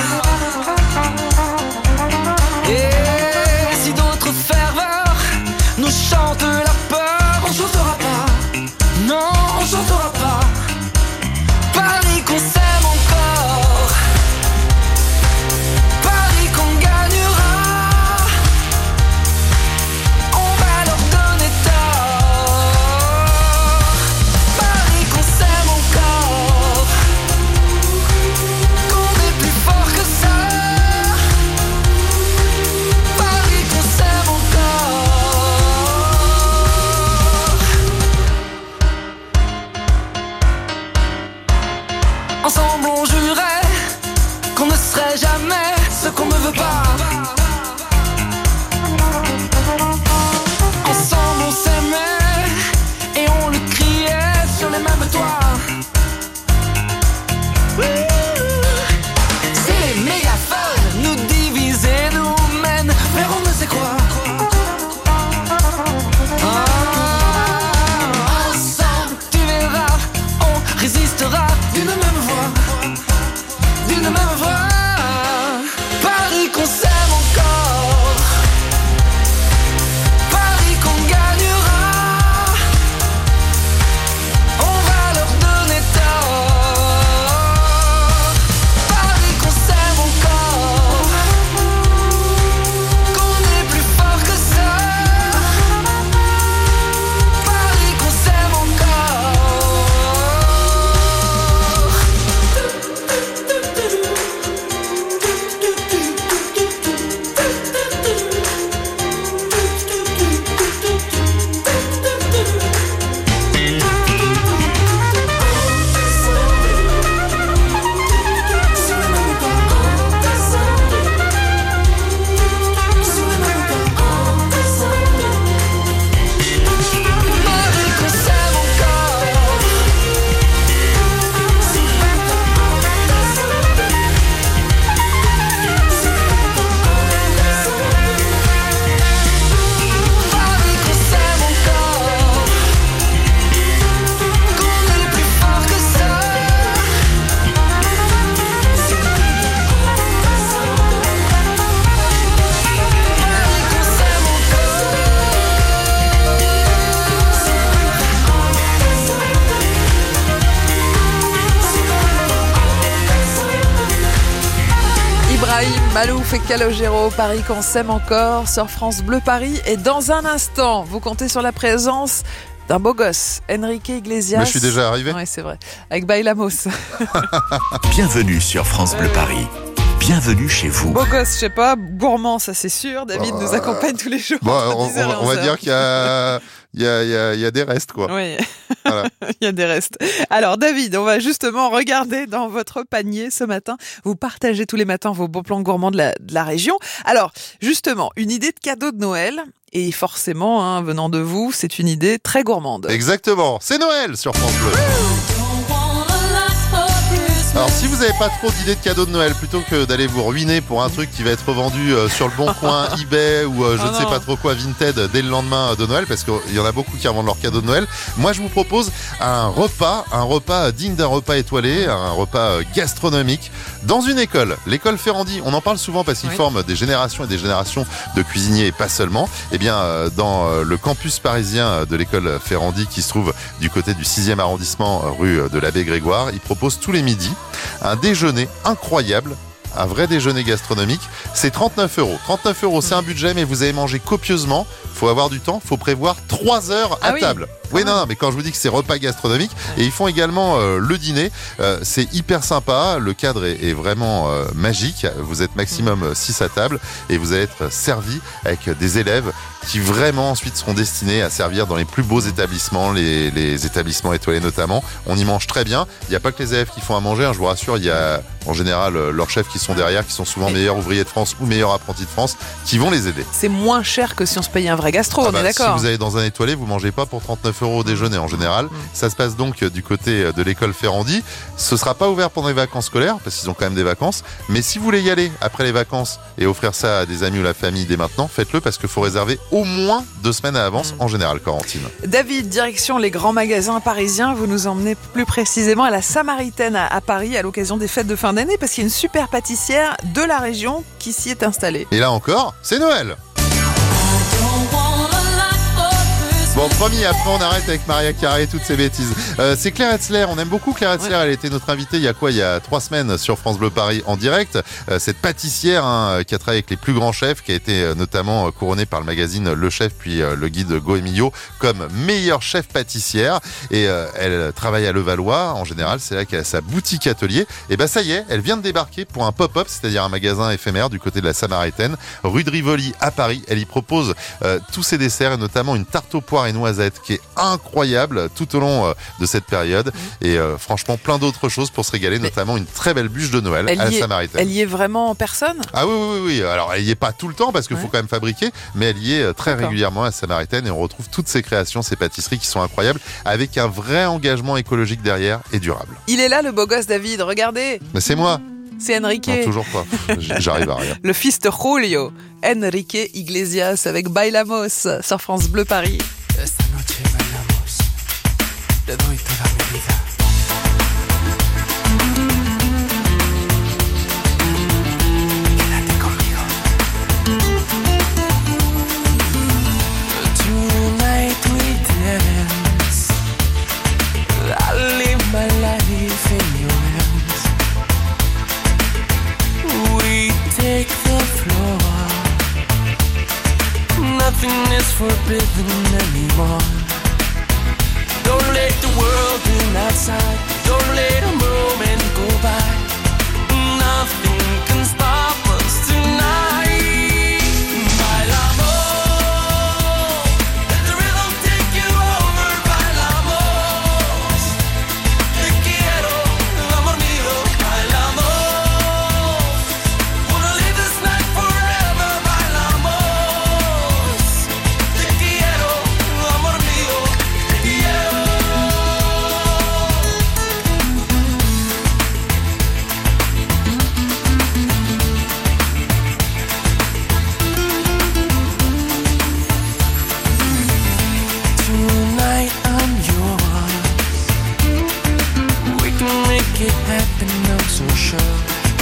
Et si d'autres ferveurs nous chantent la peur, on chantera pas. Non, on chantera pas. Paris qu'on s'aime encore. Paris qu'on gagnera. On va leur donner tort. Paris qu'on s'aime encore. Qu'on est plus fort que ça. Paris qu'on s'aime encore. Ensemble on jurait qu'on ne serait jamais ce qu'on ne veut pas. Brahim, Malouf et Calogero, Paris qu'on s'aime encore sur France Bleu Paris. Et dans un instant, vous comptez sur la présence d'un beau gosse, Enrique Iglesias. Mais je suis déjà arrivé. Oui, c'est vrai. Avec Bailamos. Bienvenue sur France Bleu Paris. Bienvenue chez vous. Beau gosse, je sais pas, gourmand, ça c'est sûr. David Euh, nous accompagne tous les jours. Bon, entre on, dix heures et on- on va onze heures. dire qu'il y a, il y, a, il y, a, il y a des restes, quoi. Oui, Voilà. il y a des restes. Alors David, on va justement regarder dans votre panier ce matin. Vous partagez tous les matins vos bons plans gourmands de la, de la région. Alors justement, une idée de cadeau de Noël. Et forcément, hein, venant de vous, c'est une idée très gourmande. Exactement. C'est Noël sur France Bleu. Alors si vous n'avez pas trop d'idées de cadeaux de Noël, plutôt que d'aller vous ruiner pour un truc qui va être vendu euh, sur le Bon Coin, eBay ou euh, je Oh ne sais non. pas trop quoi, Vinted, dès le lendemain de Noël, parce qu'il y en a beaucoup qui revendent leurs cadeaux de Noël, moi je vous propose un repas, un repas digne d'un repas étoilé, un repas euh, gastronomique, dans une école, l'école Ferrandi. On en parle souvent parce qu'ils Oui. forment des générations et des générations de cuisiniers et pas seulement. Eh bien, euh, dans euh, le campus parisien de l'école Ferrandi, qui se trouve du côté du sixième arrondissement, euh, rue de l'Abbé Grégoire, ils proposent tous les midis un déjeuner incroyable, un vrai déjeuner gastronomique. C'est trente-neuf euros. trente-neuf euros, c'est un budget, mais vous allez manger copieusement. Faut avoir du temps, faut prévoir trois heures à Ah oui. table. Oui, non, non, mais quand je vous dis que c'est repas gastronomique, et ils font également euh, le dîner, euh, c'est hyper sympa, le cadre est, est vraiment euh, magique, vous êtes maximum six à table, et vous allez être servi avec des élèves qui vraiment ensuite seront destinés à servir dans les plus beaux établissements, les, les établissements étoilés notamment. On y mange très bien, il n'y a pas que les élèves qui font à manger, hein, je vous rassure, il y a en général euh, leurs chefs qui sont derrière, qui sont souvent meilleurs ouvriers de France ou meilleurs apprentis de France, qui vont les aider. C'est moins cher que si on se payait un vrai gastro, Ah on bah, est d'accord. Si vous allez dans un étoilé, vous mangez pas pour trente-neuf euros au déjeuner en général. Ça se passe donc du côté de l'école Ferrandi. Ce sera pas ouvert pendant les vacances scolaires parce qu'ils ont quand même des vacances. Mais si vous voulez y aller après les vacances et offrir ça à des amis ou la famille dès maintenant, faites-le parce qu'il faut réserver au moins deux semaines à l'avance en général, Corentine. David, direction les grands magasins parisiens. Vous nous emmenez plus précisément à la Samaritaine à, à Paris à l'occasion des fêtes de fin d'année parce qu'il y a une super pâtissière de la région qui s'y est installée. Et là encore, c'est Noël. Bon, promis, après on arrête avec Maria Carré et toutes ces bêtises. Euh, c'est Claire Hetzler, on aime beaucoup Claire Hetzler, elle était notre invitée il y a quoi, il y a trois semaines sur France Bleu Paris en direct. Euh, cette pâtissière hein, qui a travaillé avec les plus grands chefs, qui a été euh, notamment euh, couronnée par le magazine Le Chef puis euh, le guide Go Emilio comme meilleure chef pâtissière. Et euh, elle travaille à Levallois, en général c'est là qu'elle a sa boutique atelier. Et ben ça y est, elle vient de débarquer pour un pop-up, c'est-à-dire un magasin éphémère du côté de la Samaritaine, rue de Rivoli à Paris. Elle y propose euh, tous ses desserts et notamment une tarte aux poires et noisettes qui est incroyable tout au long euh, de cette période et euh, franchement plein d'autres choses pour se régaler, notamment une très belle bûche de Noël Elle à la y, est, Samaritaine. elle y est vraiment en personne? Ah oui, oui, oui, alors elle y est pas tout le temps parce qu'il Ouais. faut quand même fabriquer, mais elle y est euh, très D'accord. régulièrement à la Samaritaine et on retrouve toutes ces créations, ces pâtisseries qui sont incroyables avec un vrai engagement écologique derrière et durable. Il est là le beau gosse David, regardez. Mais c'est moi. C'est Enrique. Non, toujours pas. Pff, J'arrive à rien. Le fils de Julio, Enrique Iglesias avec Bailamos sur France Bleu Paris. Esta noche bailamos, te doy toda mi vida. Quédate conmigo. Tonight we dance. I live my life in your hands. We take the floor. Nothing is forbidden anymore. Don't let the world in outside. Don't let a moment go by. Nothing can stop us tonight. Bailamos. Let the rhythm take you over. Bailamos. Te quiero, amor mío. Bailamos. Wanna live this night forever. Bailamos. Te quiero, amor mío. Te quiero. Tonight I'm yours. We can make it happen, I'm so sure.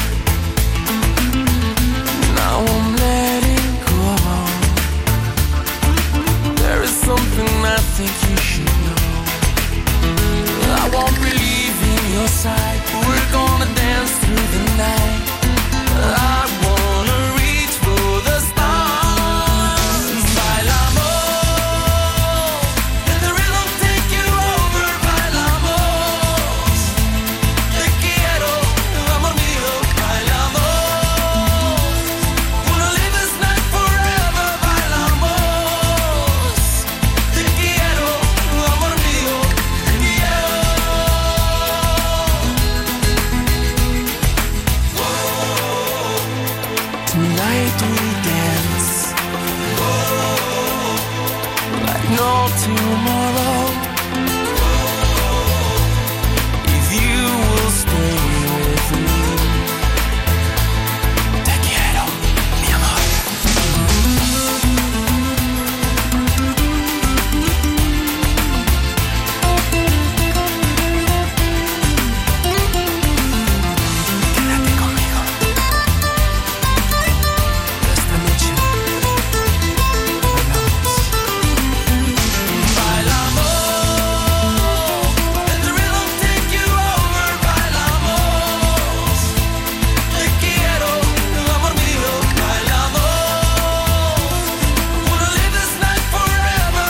Now I'm letting go. There is something I think you should know. I won't be leaving your side. We're gonna dance through the night. I won't First we dance like no tomorrow. If you will stay with me, te quiero, mi amor. Quédate conmigo. Esta noche bailamos. Let the rhythm take you over. Bailamos. Te quiero, amor mío. Bailamos. Wanna live this night forever.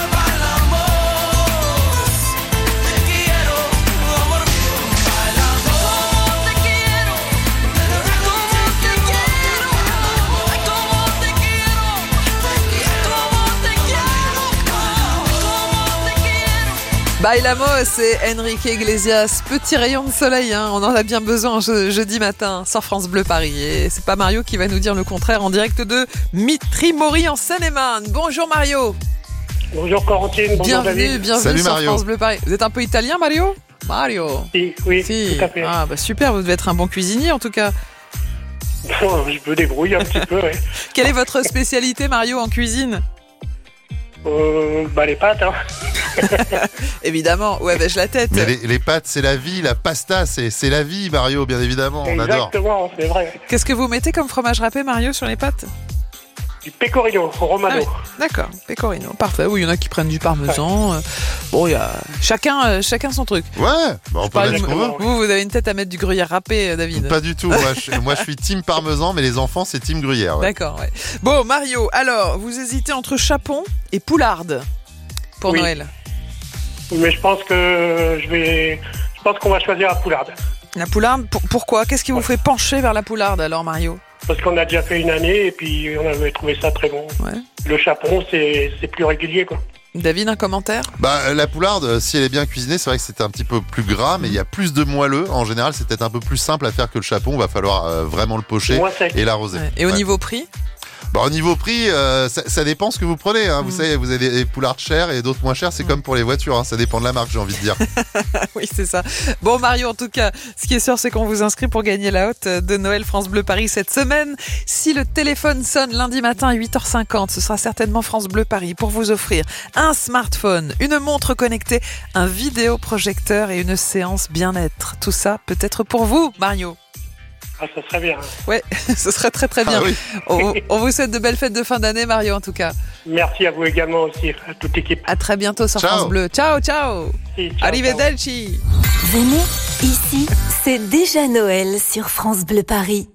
Bailamos. Te quiero, amor mío. Bailamos. Te quiero. Let the rhythm take you over. Ay, cómo te quiero. Cómo te quiero. Cómo te quiero. Bailamos et Enrique Iglesias, petit rayon de soleil, hein, on en a bien besoin je- jeudi matin sur France Bleu Paris. Et c'est pas Mario qui va nous dire le contraire en direct de Mitry-Mory en Seine-et-Marne. Bonjour Mario. Bonjour Corentine, bonjour Bienvenue, David. bienvenue Salut sur Mario. France Bleu Paris. Vous êtes un peu italien Mario Mario. Si, oui, Si. tout à fait. Ah bah super, vous devez être un bon cuisinier en tout cas. Bon, je me débrouille un petit peu, ouais. Quelle est votre spécialité Mario en cuisine? Euh, bah les pâtes, hein. Évidemment, ouais, bah, je la tête. Mais les, les pâtes, c'est la vie. La pasta, c'est c'est la vie, Mario, bien évidemment. On adore. Exactement, c'est vrai. Qu'est-ce que vous mettez comme fromage râpé Mario sur les pâtes? Du pecorino, romano. Ah oui, d'accord, pecorino, parfait. Oui, il y en a qui prennent du parmesan. euh, Bon, il y a chacun, euh, chacun son truc. Ouais, bah, on peut Par mettre ce qu'on exemple, veut. vous, vous avez une tête à mettre du gruyère râpé, euh, David. Pas du tout. Moi je, moi, je suis team parmesan, mais les enfants, c'est team gruyère. Ouais. D'accord, ouais. Bon, Mario, alors, vous hésitez entre chapon et poularde pour Oui. Noël. Mais je pense que je vais. Je pense qu'on va choisir la poularde. La poularde, pour- pourquoi? Qu'est-ce qui vous fait pencher vers la poularde alors, Mario? Parce qu'on a déjà fait une année et puis on avait trouvé ça très bon. Ouais. Le chapon, c'est c'est plus régulier, quoi. David, un commentaire? Bah, la poularde, euh, si elle est bien cuisinée, c'est vrai que c'est un petit peu plus gras, mais il y a plus de moelleux. En général, c'est peut-être un peu plus simple à faire que le chapon. Va falloir euh, vraiment le pocher Moins sec. et l'arroser. Ouais. Et au Ouais. niveau prix? Bah, au niveau prix, euh, ça, ça dépend ce que vous prenez. Hein. Vous Mm. savez, vous avez des poulardes chères et d'autres moins chères. C'est comme pour les voitures. Hein. Ça dépend de la marque, j'ai envie de dire. Oui, c'est ça. Bon, Mario, en tout cas, ce qui est sûr, c'est qu'on vous inscrit pour gagner la hotte de Noël France Bleu Paris cette semaine. Si le téléphone sonne lundi matin à huit heures cinquante, ce sera certainement France Bleu Paris pour vous offrir un smartphone, une montre connectée, un vidéoprojecteur et une séance bien-être. Tout ça peut être pour vous, Mario. Ah, ça serait bien. Ouais, ce serait très très bien. Ah oui. On, on vous souhaite de belles fêtes de fin d'année, Mario, en tout cas. Merci à vous également aussi, à toute l'équipe. À très bientôt sur Ciao. France Bleu. Ciao, ciao. Si, ciao, Arrivederci. Venez, ici, c'est déjà Noël sur France Bleu Paris.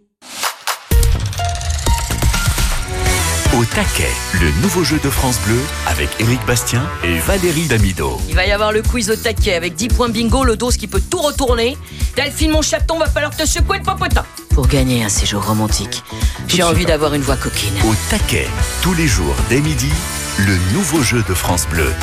Au taquet, le nouveau jeu de France Bleu avec Éric Bastien et Valérie Damido. Il va y avoir le quiz au taquet avec dix points bingo, le dos qui peut tout retourner. Delphine, mon chaton, va falloir te secouer le popotin. Pour gagner un séjour romantique, j'ai envie d'avoir une voix coquine. Au taquet, tous les jours dès midi, le nouveau jeu de France Bleu.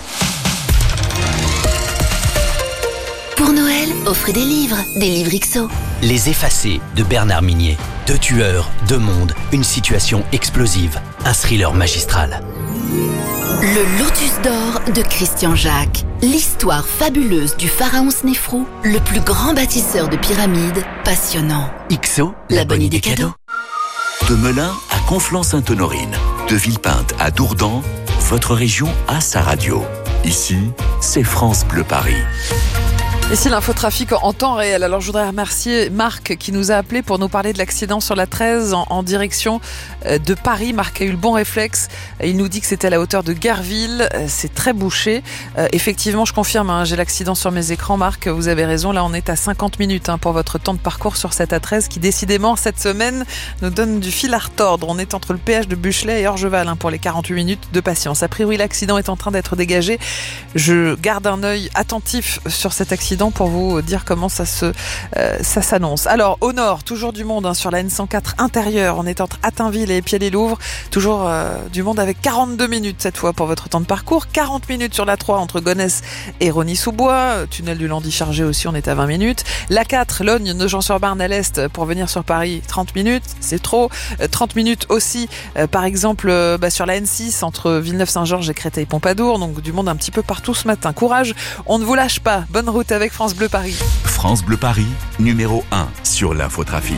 Pour Noël, offrez des livres, des livres X O. Les Effacés de Bernard Minier. Deux tueurs, deux mondes, une situation explosive, un thriller magistral. Le Lotus d'or de Christian Jacques. L'histoire fabuleuse du pharaon Snéfrou, le plus grand bâtisseur de pyramides, passionnant. X O, La bonne idée cadeau. De Melun à Conflans-Sainte-Honorine, de Villepinte à Dourdan, votre région a sa radio. Ici, c'est France Bleu Paris. Ici l'infotrafic en temps réel. Alors je voudrais remercier Marc qui nous a appelé pour nous parler de l'accident sur la treize en, en direction de Paris. Marc a eu le bon réflexe. Il nous dit que c'était à la hauteur de Garville. C'est très bouché. Euh, effectivement, je confirme, hein, j'ai l'accident sur mes écrans. Marc, vous avez raison. Là, on est à cinquante minutes hein, pour votre temps de parcours sur cette A treize qui décidément cette semaine nous donne du fil à retordre. On est entre le péage de Buchelet et Orgeval hein, pour les quarante-huit minutes de patience. A priori, l'accident est en train d'être dégagé. Je garde un œil attentif sur cet accident incident pour vous dire comment ça se euh, ça s'annonce. Alors au nord, toujours du monde hein, sur la N cent quatre intérieure. On est entre Attinville et Pied-les-Louvres. Toujours euh, du monde avec quarante-deux minutes cette fois pour votre temps de parcours. quarante minutes sur la trois entre Gonesse et Rosny-sous-Bois. Tunnel du Landy chargé aussi, on est à vingt minutes. La quatre, Logne, Nogent-sur-Marne à l'est pour venir sur Paris, trente minutes, c'est trop. Euh, trente minutes aussi, euh, par exemple, euh, bah, sur la N six entre Villeneuve-Saint-Georges et Créteil-Pompadour. Donc du monde un petit peu partout ce matin. Courage, on ne vous lâche pas. Bonne route avec France Bleu Paris. France Bleu Paris, numéro un sur l'infotrafic.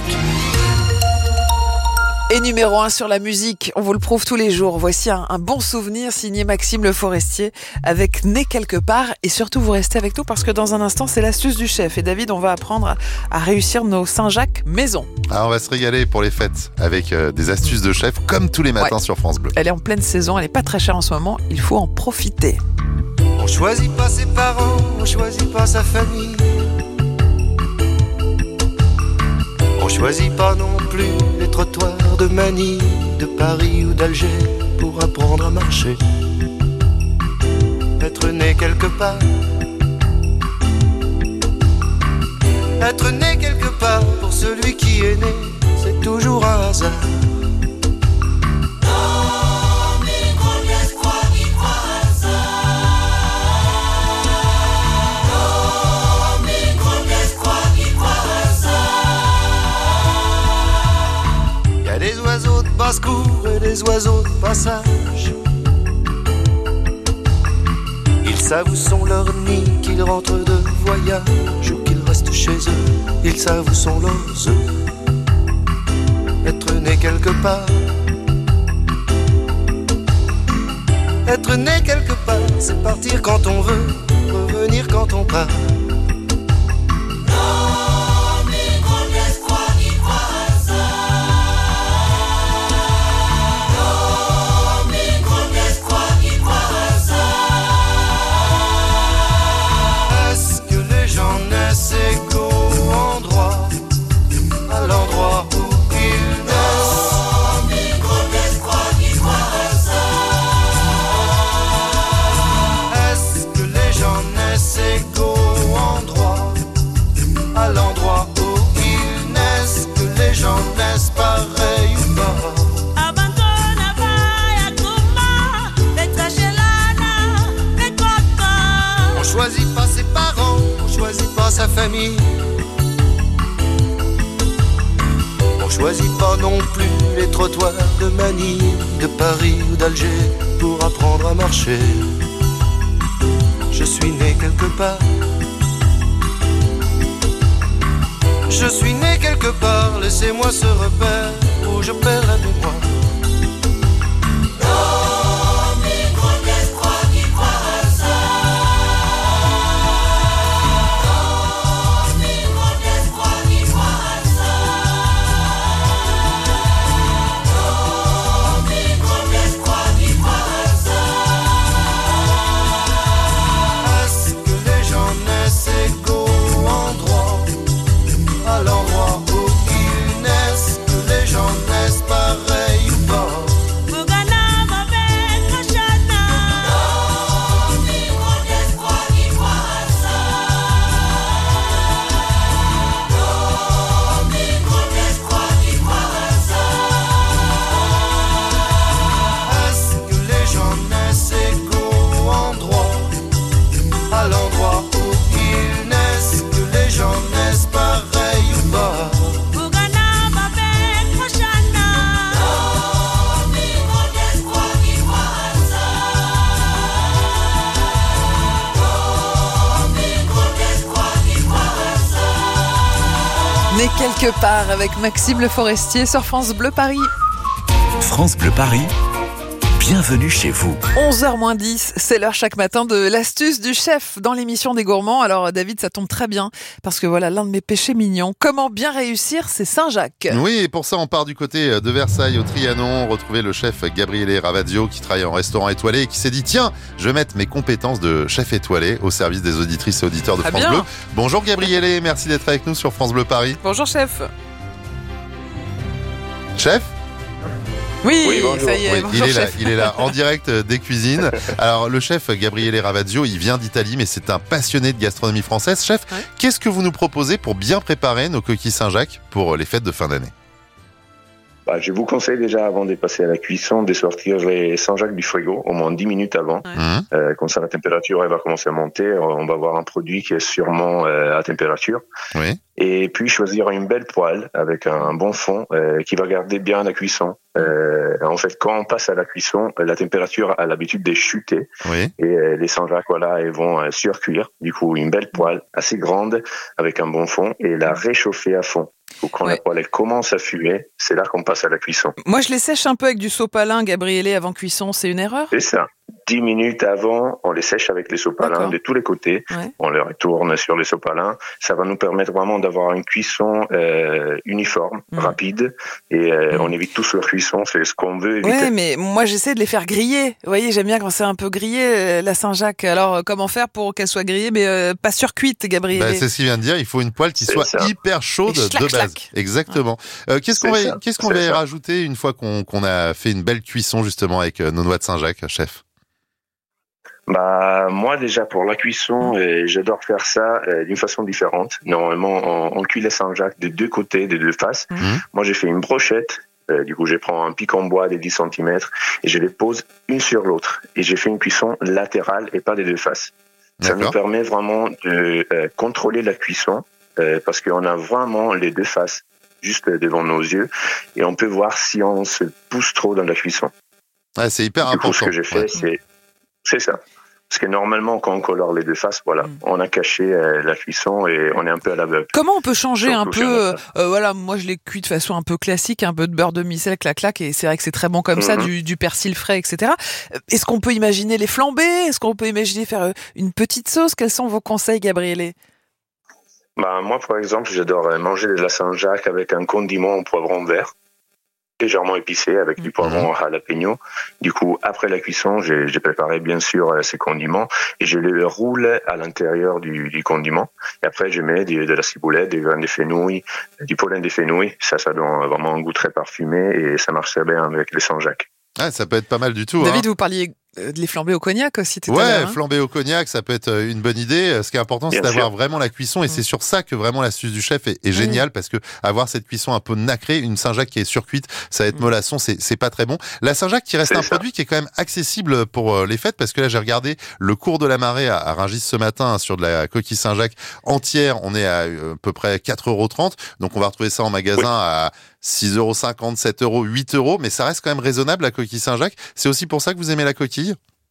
Et numéro un sur la musique, on vous le prouve tous les jours. Voici un, un bon souvenir signé Maxime Le Forestier avec Né quelque part. Et surtout, vous restez avec nous parce que dans un instant, c'est l'astuce du chef. Et David, on va apprendre à, à réussir nos Saint-Jacques maison. Ah, on va se régaler pour les fêtes avec euh, des astuces de chef comme tous les matins Ouais. sur France Bleu. Elle est en pleine saison, elle est pas très chère en ce moment. Il faut en profiter. On choisit pas ses parents, on choisit pas sa famille. On choisit pas non plus les trottoirs de Manille, de Paris ou d'Alger pour apprendre à marcher. Être né quelque part, être né quelque part pour celui qui est né, c'est toujours un hasard. Y a des oiseaux de basse-cour et des oiseaux de passage. Ils savent où sont leurs nids, qu'ils rentrent de voyage ou qu'ils restent chez eux. Ils savent où sont leurs œufs. Être né quelque part, être né quelque part, c'est partir quand on veut, revenir quand on part. Est-ce que les gens naissent égaux en droit, à l'endroit où ils naissent? Est-ce que les gens naissent égaux en droit, à l'endroit où ils naissent? Que les gens naissent pareil ou pas? On choisit pas ses parents, on choisit pas sa famille. On choisit pas non plus les trottoirs de Manille, de Paris ou d'Alger pour apprendre à marcher. Je suis né quelque part. Je suis né quelque part, laissez-moi ce repère où je perds la mémoire. Est-ce que les gens naissent égaux en droit, à l'endroit où ils naissent? Que les gens naissent pareil ou pas? Est-ce que les gens naissent égaux en droit, à l'endroit où ils naissent? Que les gens naissent pareil ou pas? Né quelque part avec Maxime Le Forestier sur France Bleu Paris. France Bleu Paris, bienvenue chez vous. onze heures moins dix, c'est l'heure chaque matin de l'astuce du chef dans l'émission des gourmands. Alors David, ça tombe très bien parce que voilà l'un de mes péchés mignons. Comment bien réussir, c'est Saint-Jacques. Oui, et pour ça, on part du côté de Versailles, au Trianon, retrouver le chef Gabriele Ravazio qui travaille en restaurant étoilé et qui s'est dit tiens, je vais mettre mes compétences de chef étoilé au service des auditrices et auditeurs de Très France bien. Bleu. Bonjour Gabriele, merci d'être avec nous sur France Bleu Paris. Bonjour chef. Chef ? Oui, Oui, bonjour. ça y est. Oui, bonjour, il est là, chef. il est là en direct des cuisines. Alors le chef Gabriele Ravazio, il vient d'Italie, mais c'est un passionné de gastronomie française. Chef, Ouais. qu'est-ce que vous nous proposez pour bien préparer nos coquilles Saint-Jacques pour les fêtes de fin d'année? Bah, je vous conseille déjà, avant de passer à la cuisson, de sortir les Saint-Jacques du frigo au moins dix minutes avant. Mmh. Euh, comme ça, la température elle va commencer à monter. On va avoir un produit qui est sûrement euh, à température. Oui. Et puis choisir une belle poêle avec un bon fond euh, qui va garder bien la cuisson. Euh, en fait, quand on passe à la cuisson, la température a l'habitude de chuter. Oui. Et euh, les Saint-Jacques, voilà, ils vont euh, surcuire. Du coup, une belle poêle assez grande avec un bon fond et la réchauffer à fond. Donc, quand Ouais. la poêle elle commence à fumer, c'est là qu'on passe à la cuisson. Moi, je les sèche un peu avec du sopalin, Gabriele, avant cuisson. C'est une erreur? C'est ça. Dix minutes avant, on les sèche avec les sopalins D'accord. de tous les côtés. Ouais. On les retourne sur les sopalins. Ça va nous permettre vraiment d'avoir une cuisson euh, uniforme, Mhm. rapide, et euh, on évite tout sur la cuisson. C'est ce qu'on veut éviter. Ouais, mais moi, j'essaie de les faire griller. Vous voyez, j'aime bien quand c'est un peu grillé, euh, la Saint-Jacques. Alors, euh, comment faire pour qu'elle soit grillée, mais euh, pas surcuite, Gabriele? Bah, c'est ce qu'il vient de dire, il faut une poêle qui C'est soit ça. hyper chaude Et schlac, de base. schlac. Exactement. Euh, qu'est-ce qu'on C'est va, ça, qu'est-ce qu'on c'est va y ça. rajouter une fois qu'on, qu'on a fait une belle cuisson justement avec euh, nos noix de Saint-Jacques, chef? Bah moi déjà pour la cuisson, euh, j'adore faire ça euh, d'une façon différente. Normalement, on, on cuit les Saint-Jacques de deux côtés, des deux faces. Mhm. Moi, j'ai fait une brochette. Euh, du coup, je prends un pic en bois de dix centimètres et je les pose une sur l'autre. Et j'ai fait une cuisson latérale et pas des deux faces. Ça nous D'accord. permet vraiment de euh, contrôler la cuisson euh, parce qu'on a vraiment les deux faces juste devant nos yeux et on peut voir si on se pousse trop dans la cuisson. Ouais, c'est hyper Du coup, important. ce que j'ai fait, Ouais. c'est c'est ça. Parce que normalement, quand on colore les deux faces, voilà, on a caché euh, la cuisson et on est un peu à l'aveugle. Comment on peut changer un Surtout peu sur euh, notre- euh, Voilà, moi je les cuis de façon un peu classique, un peu de beurre de micelle, clac clac, et c'est vrai que c'est très bon comme ça, Mhm. du, du persil frais, et cetera. Euh, Est-ce qu'on peut imaginer les flamber? Est-ce qu'on peut imaginer faire euh, une petite sauce? Quels sont vos conseils, Gabriele? Bah, moi, par exemple, j'adore euh, manger de la Saint-Jacques avec un condiment en poivron vert, légèrement épicé, avec du poivron jalapeno. Du coup, après la cuisson, j'ai j'ai préparé bien sûr euh, ces condiments et je les roule à l'intérieur du, du condiment. Et après, je mets du- de la ciboulette, des graines de fenouil, du pollen de fenouil. Ça, ça donne vraiment un goût très parfumé et ça marche très bien avec les Saint-Jacques. Ah, ça peut être pas mal du tout. David, hein. vous parliez euh, de les flamber au cognac aussi tout à Ouais, l'heure. hein. flambé au cognac, ça peut être euh, une bonne idée. Euh, Ce qui est important, c'est Bien d'avoir sûr. vraiment la cuisson, et c'est sur ça que vraiment l'astuce du chef est, est géniale, parce que avoir cette cuisson un peu nacrée, une Saint-Jacques qui est surcuite, ça va être mollasson, c'est c'est pas très bon. La Saint-Jacques qui reste C'est un ça. produit qui est quand même accessible pour euh, les fêtes, parce que là j'ai regardé le cours de la marée à, à Rungis ce matin, hein, sur de la coquille Saint-Jacques entière, on est à euh, à peu près quatre euros trente, donc on va retrouver ça en magasin Oui. à six euros cinquante, sept euros, huit euros, mais ça reste quand même raisonnable la coquille Saint-Jacques. C'est aussi pour ça que vous aimez la coquille?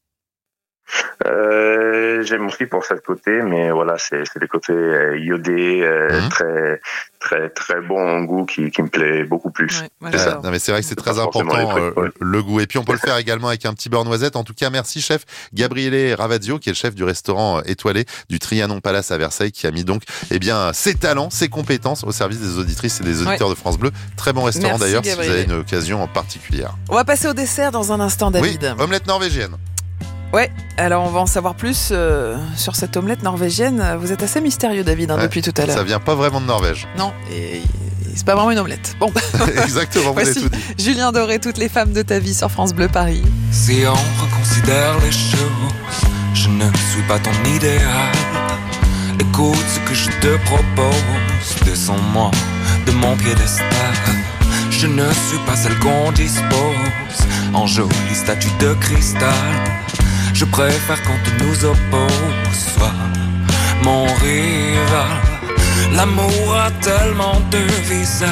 Euh, j'aime aussi pour cette côté, mais voilà, c'est c'est des côtés euh, iodés, euh, Mhm. très très très bon en goût qui, qui me plaît beaucoup plus. Ouais, moi, C'est Ouais, ça. j'adore. non mais c'est vrai que c'est très Pas forcément important les euh, trucs, ouais. le goût, et puis on peut le faire également avec un petit beurre noisette. En tout cas, merci chef Gabriele Ravazio, qui est le chef du restaurant euh, étoilé du Trianon Palace à Versailles, qui a mis donc eh bien ses talents, ses compétences au service des auditrices et des auditeurs de France Bleu. Très bon restaurant Merci, d'ailleurs, si vous Gabriele. avez une occasion en particulière. On va passer au dessert dans un instant, David. Oui, omelette norvégienne. Ouais, alors on va en savoir plus euh, sur cette omelette norvégienne. Vous êtes assez mystérieux, David, hein, Ouais, depuis tout à l'heure. Ça vient pas vraiment de Norvège. Non, et, et c'est pas vraiment une omelette. Bon, Exactement, vous avez voici tout dit. Julien Doré, toutes les femmes de ta vie sur France Bleu Paris. Si on reconsidère les choses, je ne suis pas ton idéal. Écoute ce que je te propose, descends-moi de mon piédestal. Je ne suis pas celle qu'on dispose en jolie statue de cristal. Je préfère quand on nous oppose soit mon rival. L'amour a tellement de visages.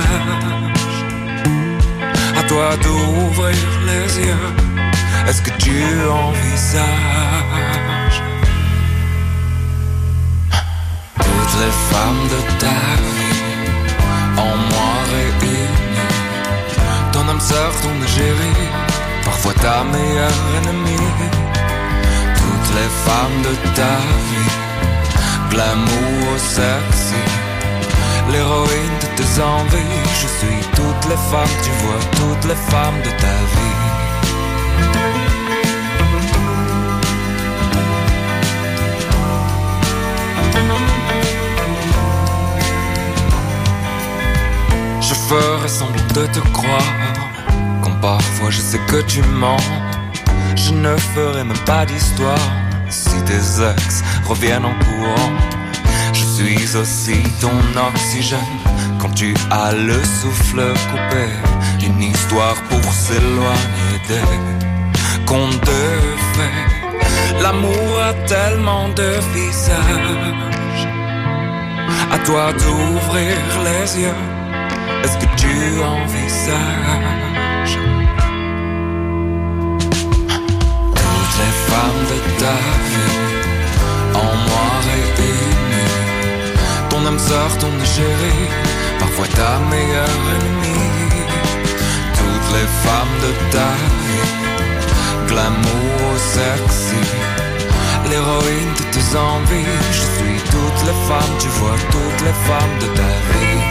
À toi d'ouvrir les yeux. Est-ce que tu envisages toutes les femmes de ta vie en moi réunies? Ton âme sœur, ton égérie, parfois ta meilleure ennemie. Toutes les femmes de ta vie, glamour sexy, l'héroïne de tes envies. Je suis toutes les femmes, tu vois, toutes les femmes de ta vie. Je ferai semblant de te croire, qu'on parfois je sais que tu mens. Je ne ferai même pas d'histoire si tes ex reviennent en courant. Je suis aussi ton oxygène quand tu as le souffle coupé. Une histoire pour s'éloigner des contes de fées. L'amour a tellement de visages. À toi d'ouvrir les yeux. Est-ce que tu envisages toutes les femmes de ta vie en moi réunies? Ton âme sœur, ton chérie, parfois ta meilleure ennemie. Toutes les femmes de ta vie, glamour sexy, l'héroïne de tes envies. Je suis toutes les femmes, tu vois, toutes les femmes de ta vie.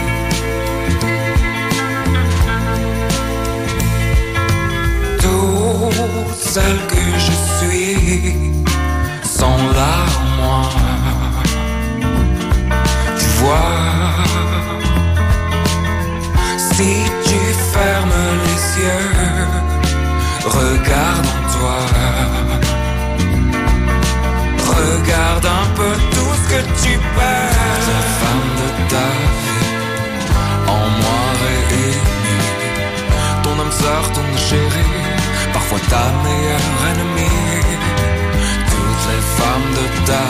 Toutes celles que je suis sont là en moi. Tu vois, si tu fermes les yeux, regarde en toi. Regarde un peu tout ce que tu perds. La femme de ta vie, en moi réunie. Ton âme sœur, ton chérie, parfois ta meilleure ennemie. Toutes les femmes de ta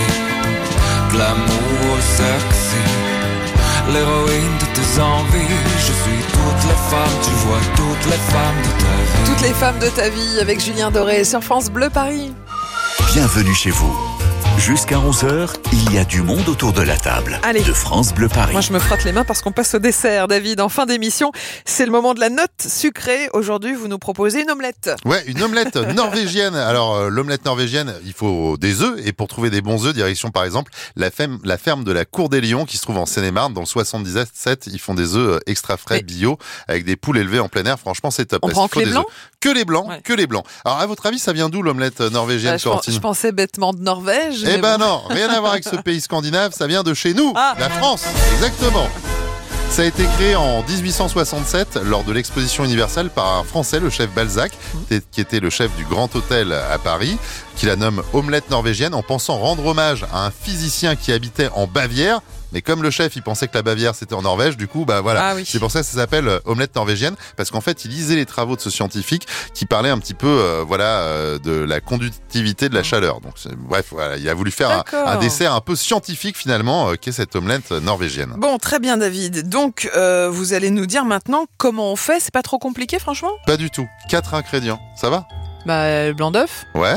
vie, glamour sexy, l'héroïne de tes envies. Je suis toutes les femmes, tu vois, toutes les femmes de ta vie. Toutes les femmes de ta vie avec Julien Doré sur France Bleu Paris. Bienvenue chez vous. Jusqu'à onze heures, il y a du monde autour de la table. Allez. De France Bleu Paris. Moi, je me frotte les mains parce qu'on passe au dessert, David. En fin d'émission, c'est le moment de la note sucrée. Aujourd'hui, vous nous proposez une omelette. Ouais, une omelette norvégienne. Alors, euh, l'omelette norvégienne, il faut des œufs. Et pour trouver des bons œufs, direction par exemple la ferme, la ferme de la Cour des Lions qui se trouve en Seine-et-Marne, dans le soixante-dix-sept. Ils font des œufs extra frais, Mais... bio, avec des poules élevées en plein air. Franchement, c'est top. On prend que les blancs ? Que les blancs, ouais. que les blancs. Alors, à votre avis, ça vient d'où l'omelette norvégienne, bah, je, pense, je pensais bêtement de Norvège. Eh ben bon. non, rien à voir avec ce pays scandinave, ça vient de chez nous, ah. la France, exactement. Ça a été créé en dix-huit cent soixante-sept lors de l'exposition universelle par un Français, le chef Balzac, mmh. qui était le chef du Grand Hôtel à Paris, qui la nomme omelette norvégienne en pensant rendre hommage à un physicien qui habitait en Bavière. Mais comme le chef, il pensait que la Bavière, c'était en Norvège, du coup, bah voilà. Ah oui. C'est pour ça que ça s'appelle euh, omelette norvégienne, parce qu'en fait, il lisait les travaux de ce scientifique qui parlait un petit peu, euh, voilà, euh, de la conductivité de la chaleur. Donc, c'est, bref, voilà, il a voulu faire un, un dessert un peu scientifique finalement, euh, qu'est cette omelette norvégienne. Bon, très bien, David. Donc, euh, vous allez nous dire maintenant comment on fait. C'est pas trop compliqué, franchement ? Pas du tout. Quatre ingrédients. Ça va ? Bah, blanc d'œuf. Ouais.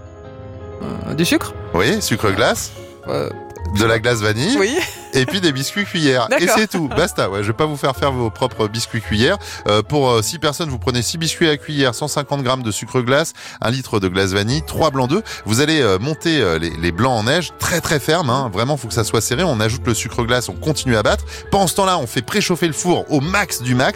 Euh, du sucre. Oui, sucre glace. Euh... De la glace vanille. Oui. Et puis des biscuits cuillères. D'accord. Et c'est tout. Basta. Ouais, je vais pas vous faire faire vos propres biscuits cuillères. Euh, pour euh, six personnes, vous prenez six biscuits à cuillère, cent cinquante grammes de sucre glace, un litre de glace vanille, trois blancs d'œufs. Vous allez euh, monter euh, les, les blancs en neige très très ferme. Hein. Vraiment, faut que ça soit serré. On ajoute le sucre glace, on continue à battre. Pendant ce temps-là, on fait préchauffer le four au max du max.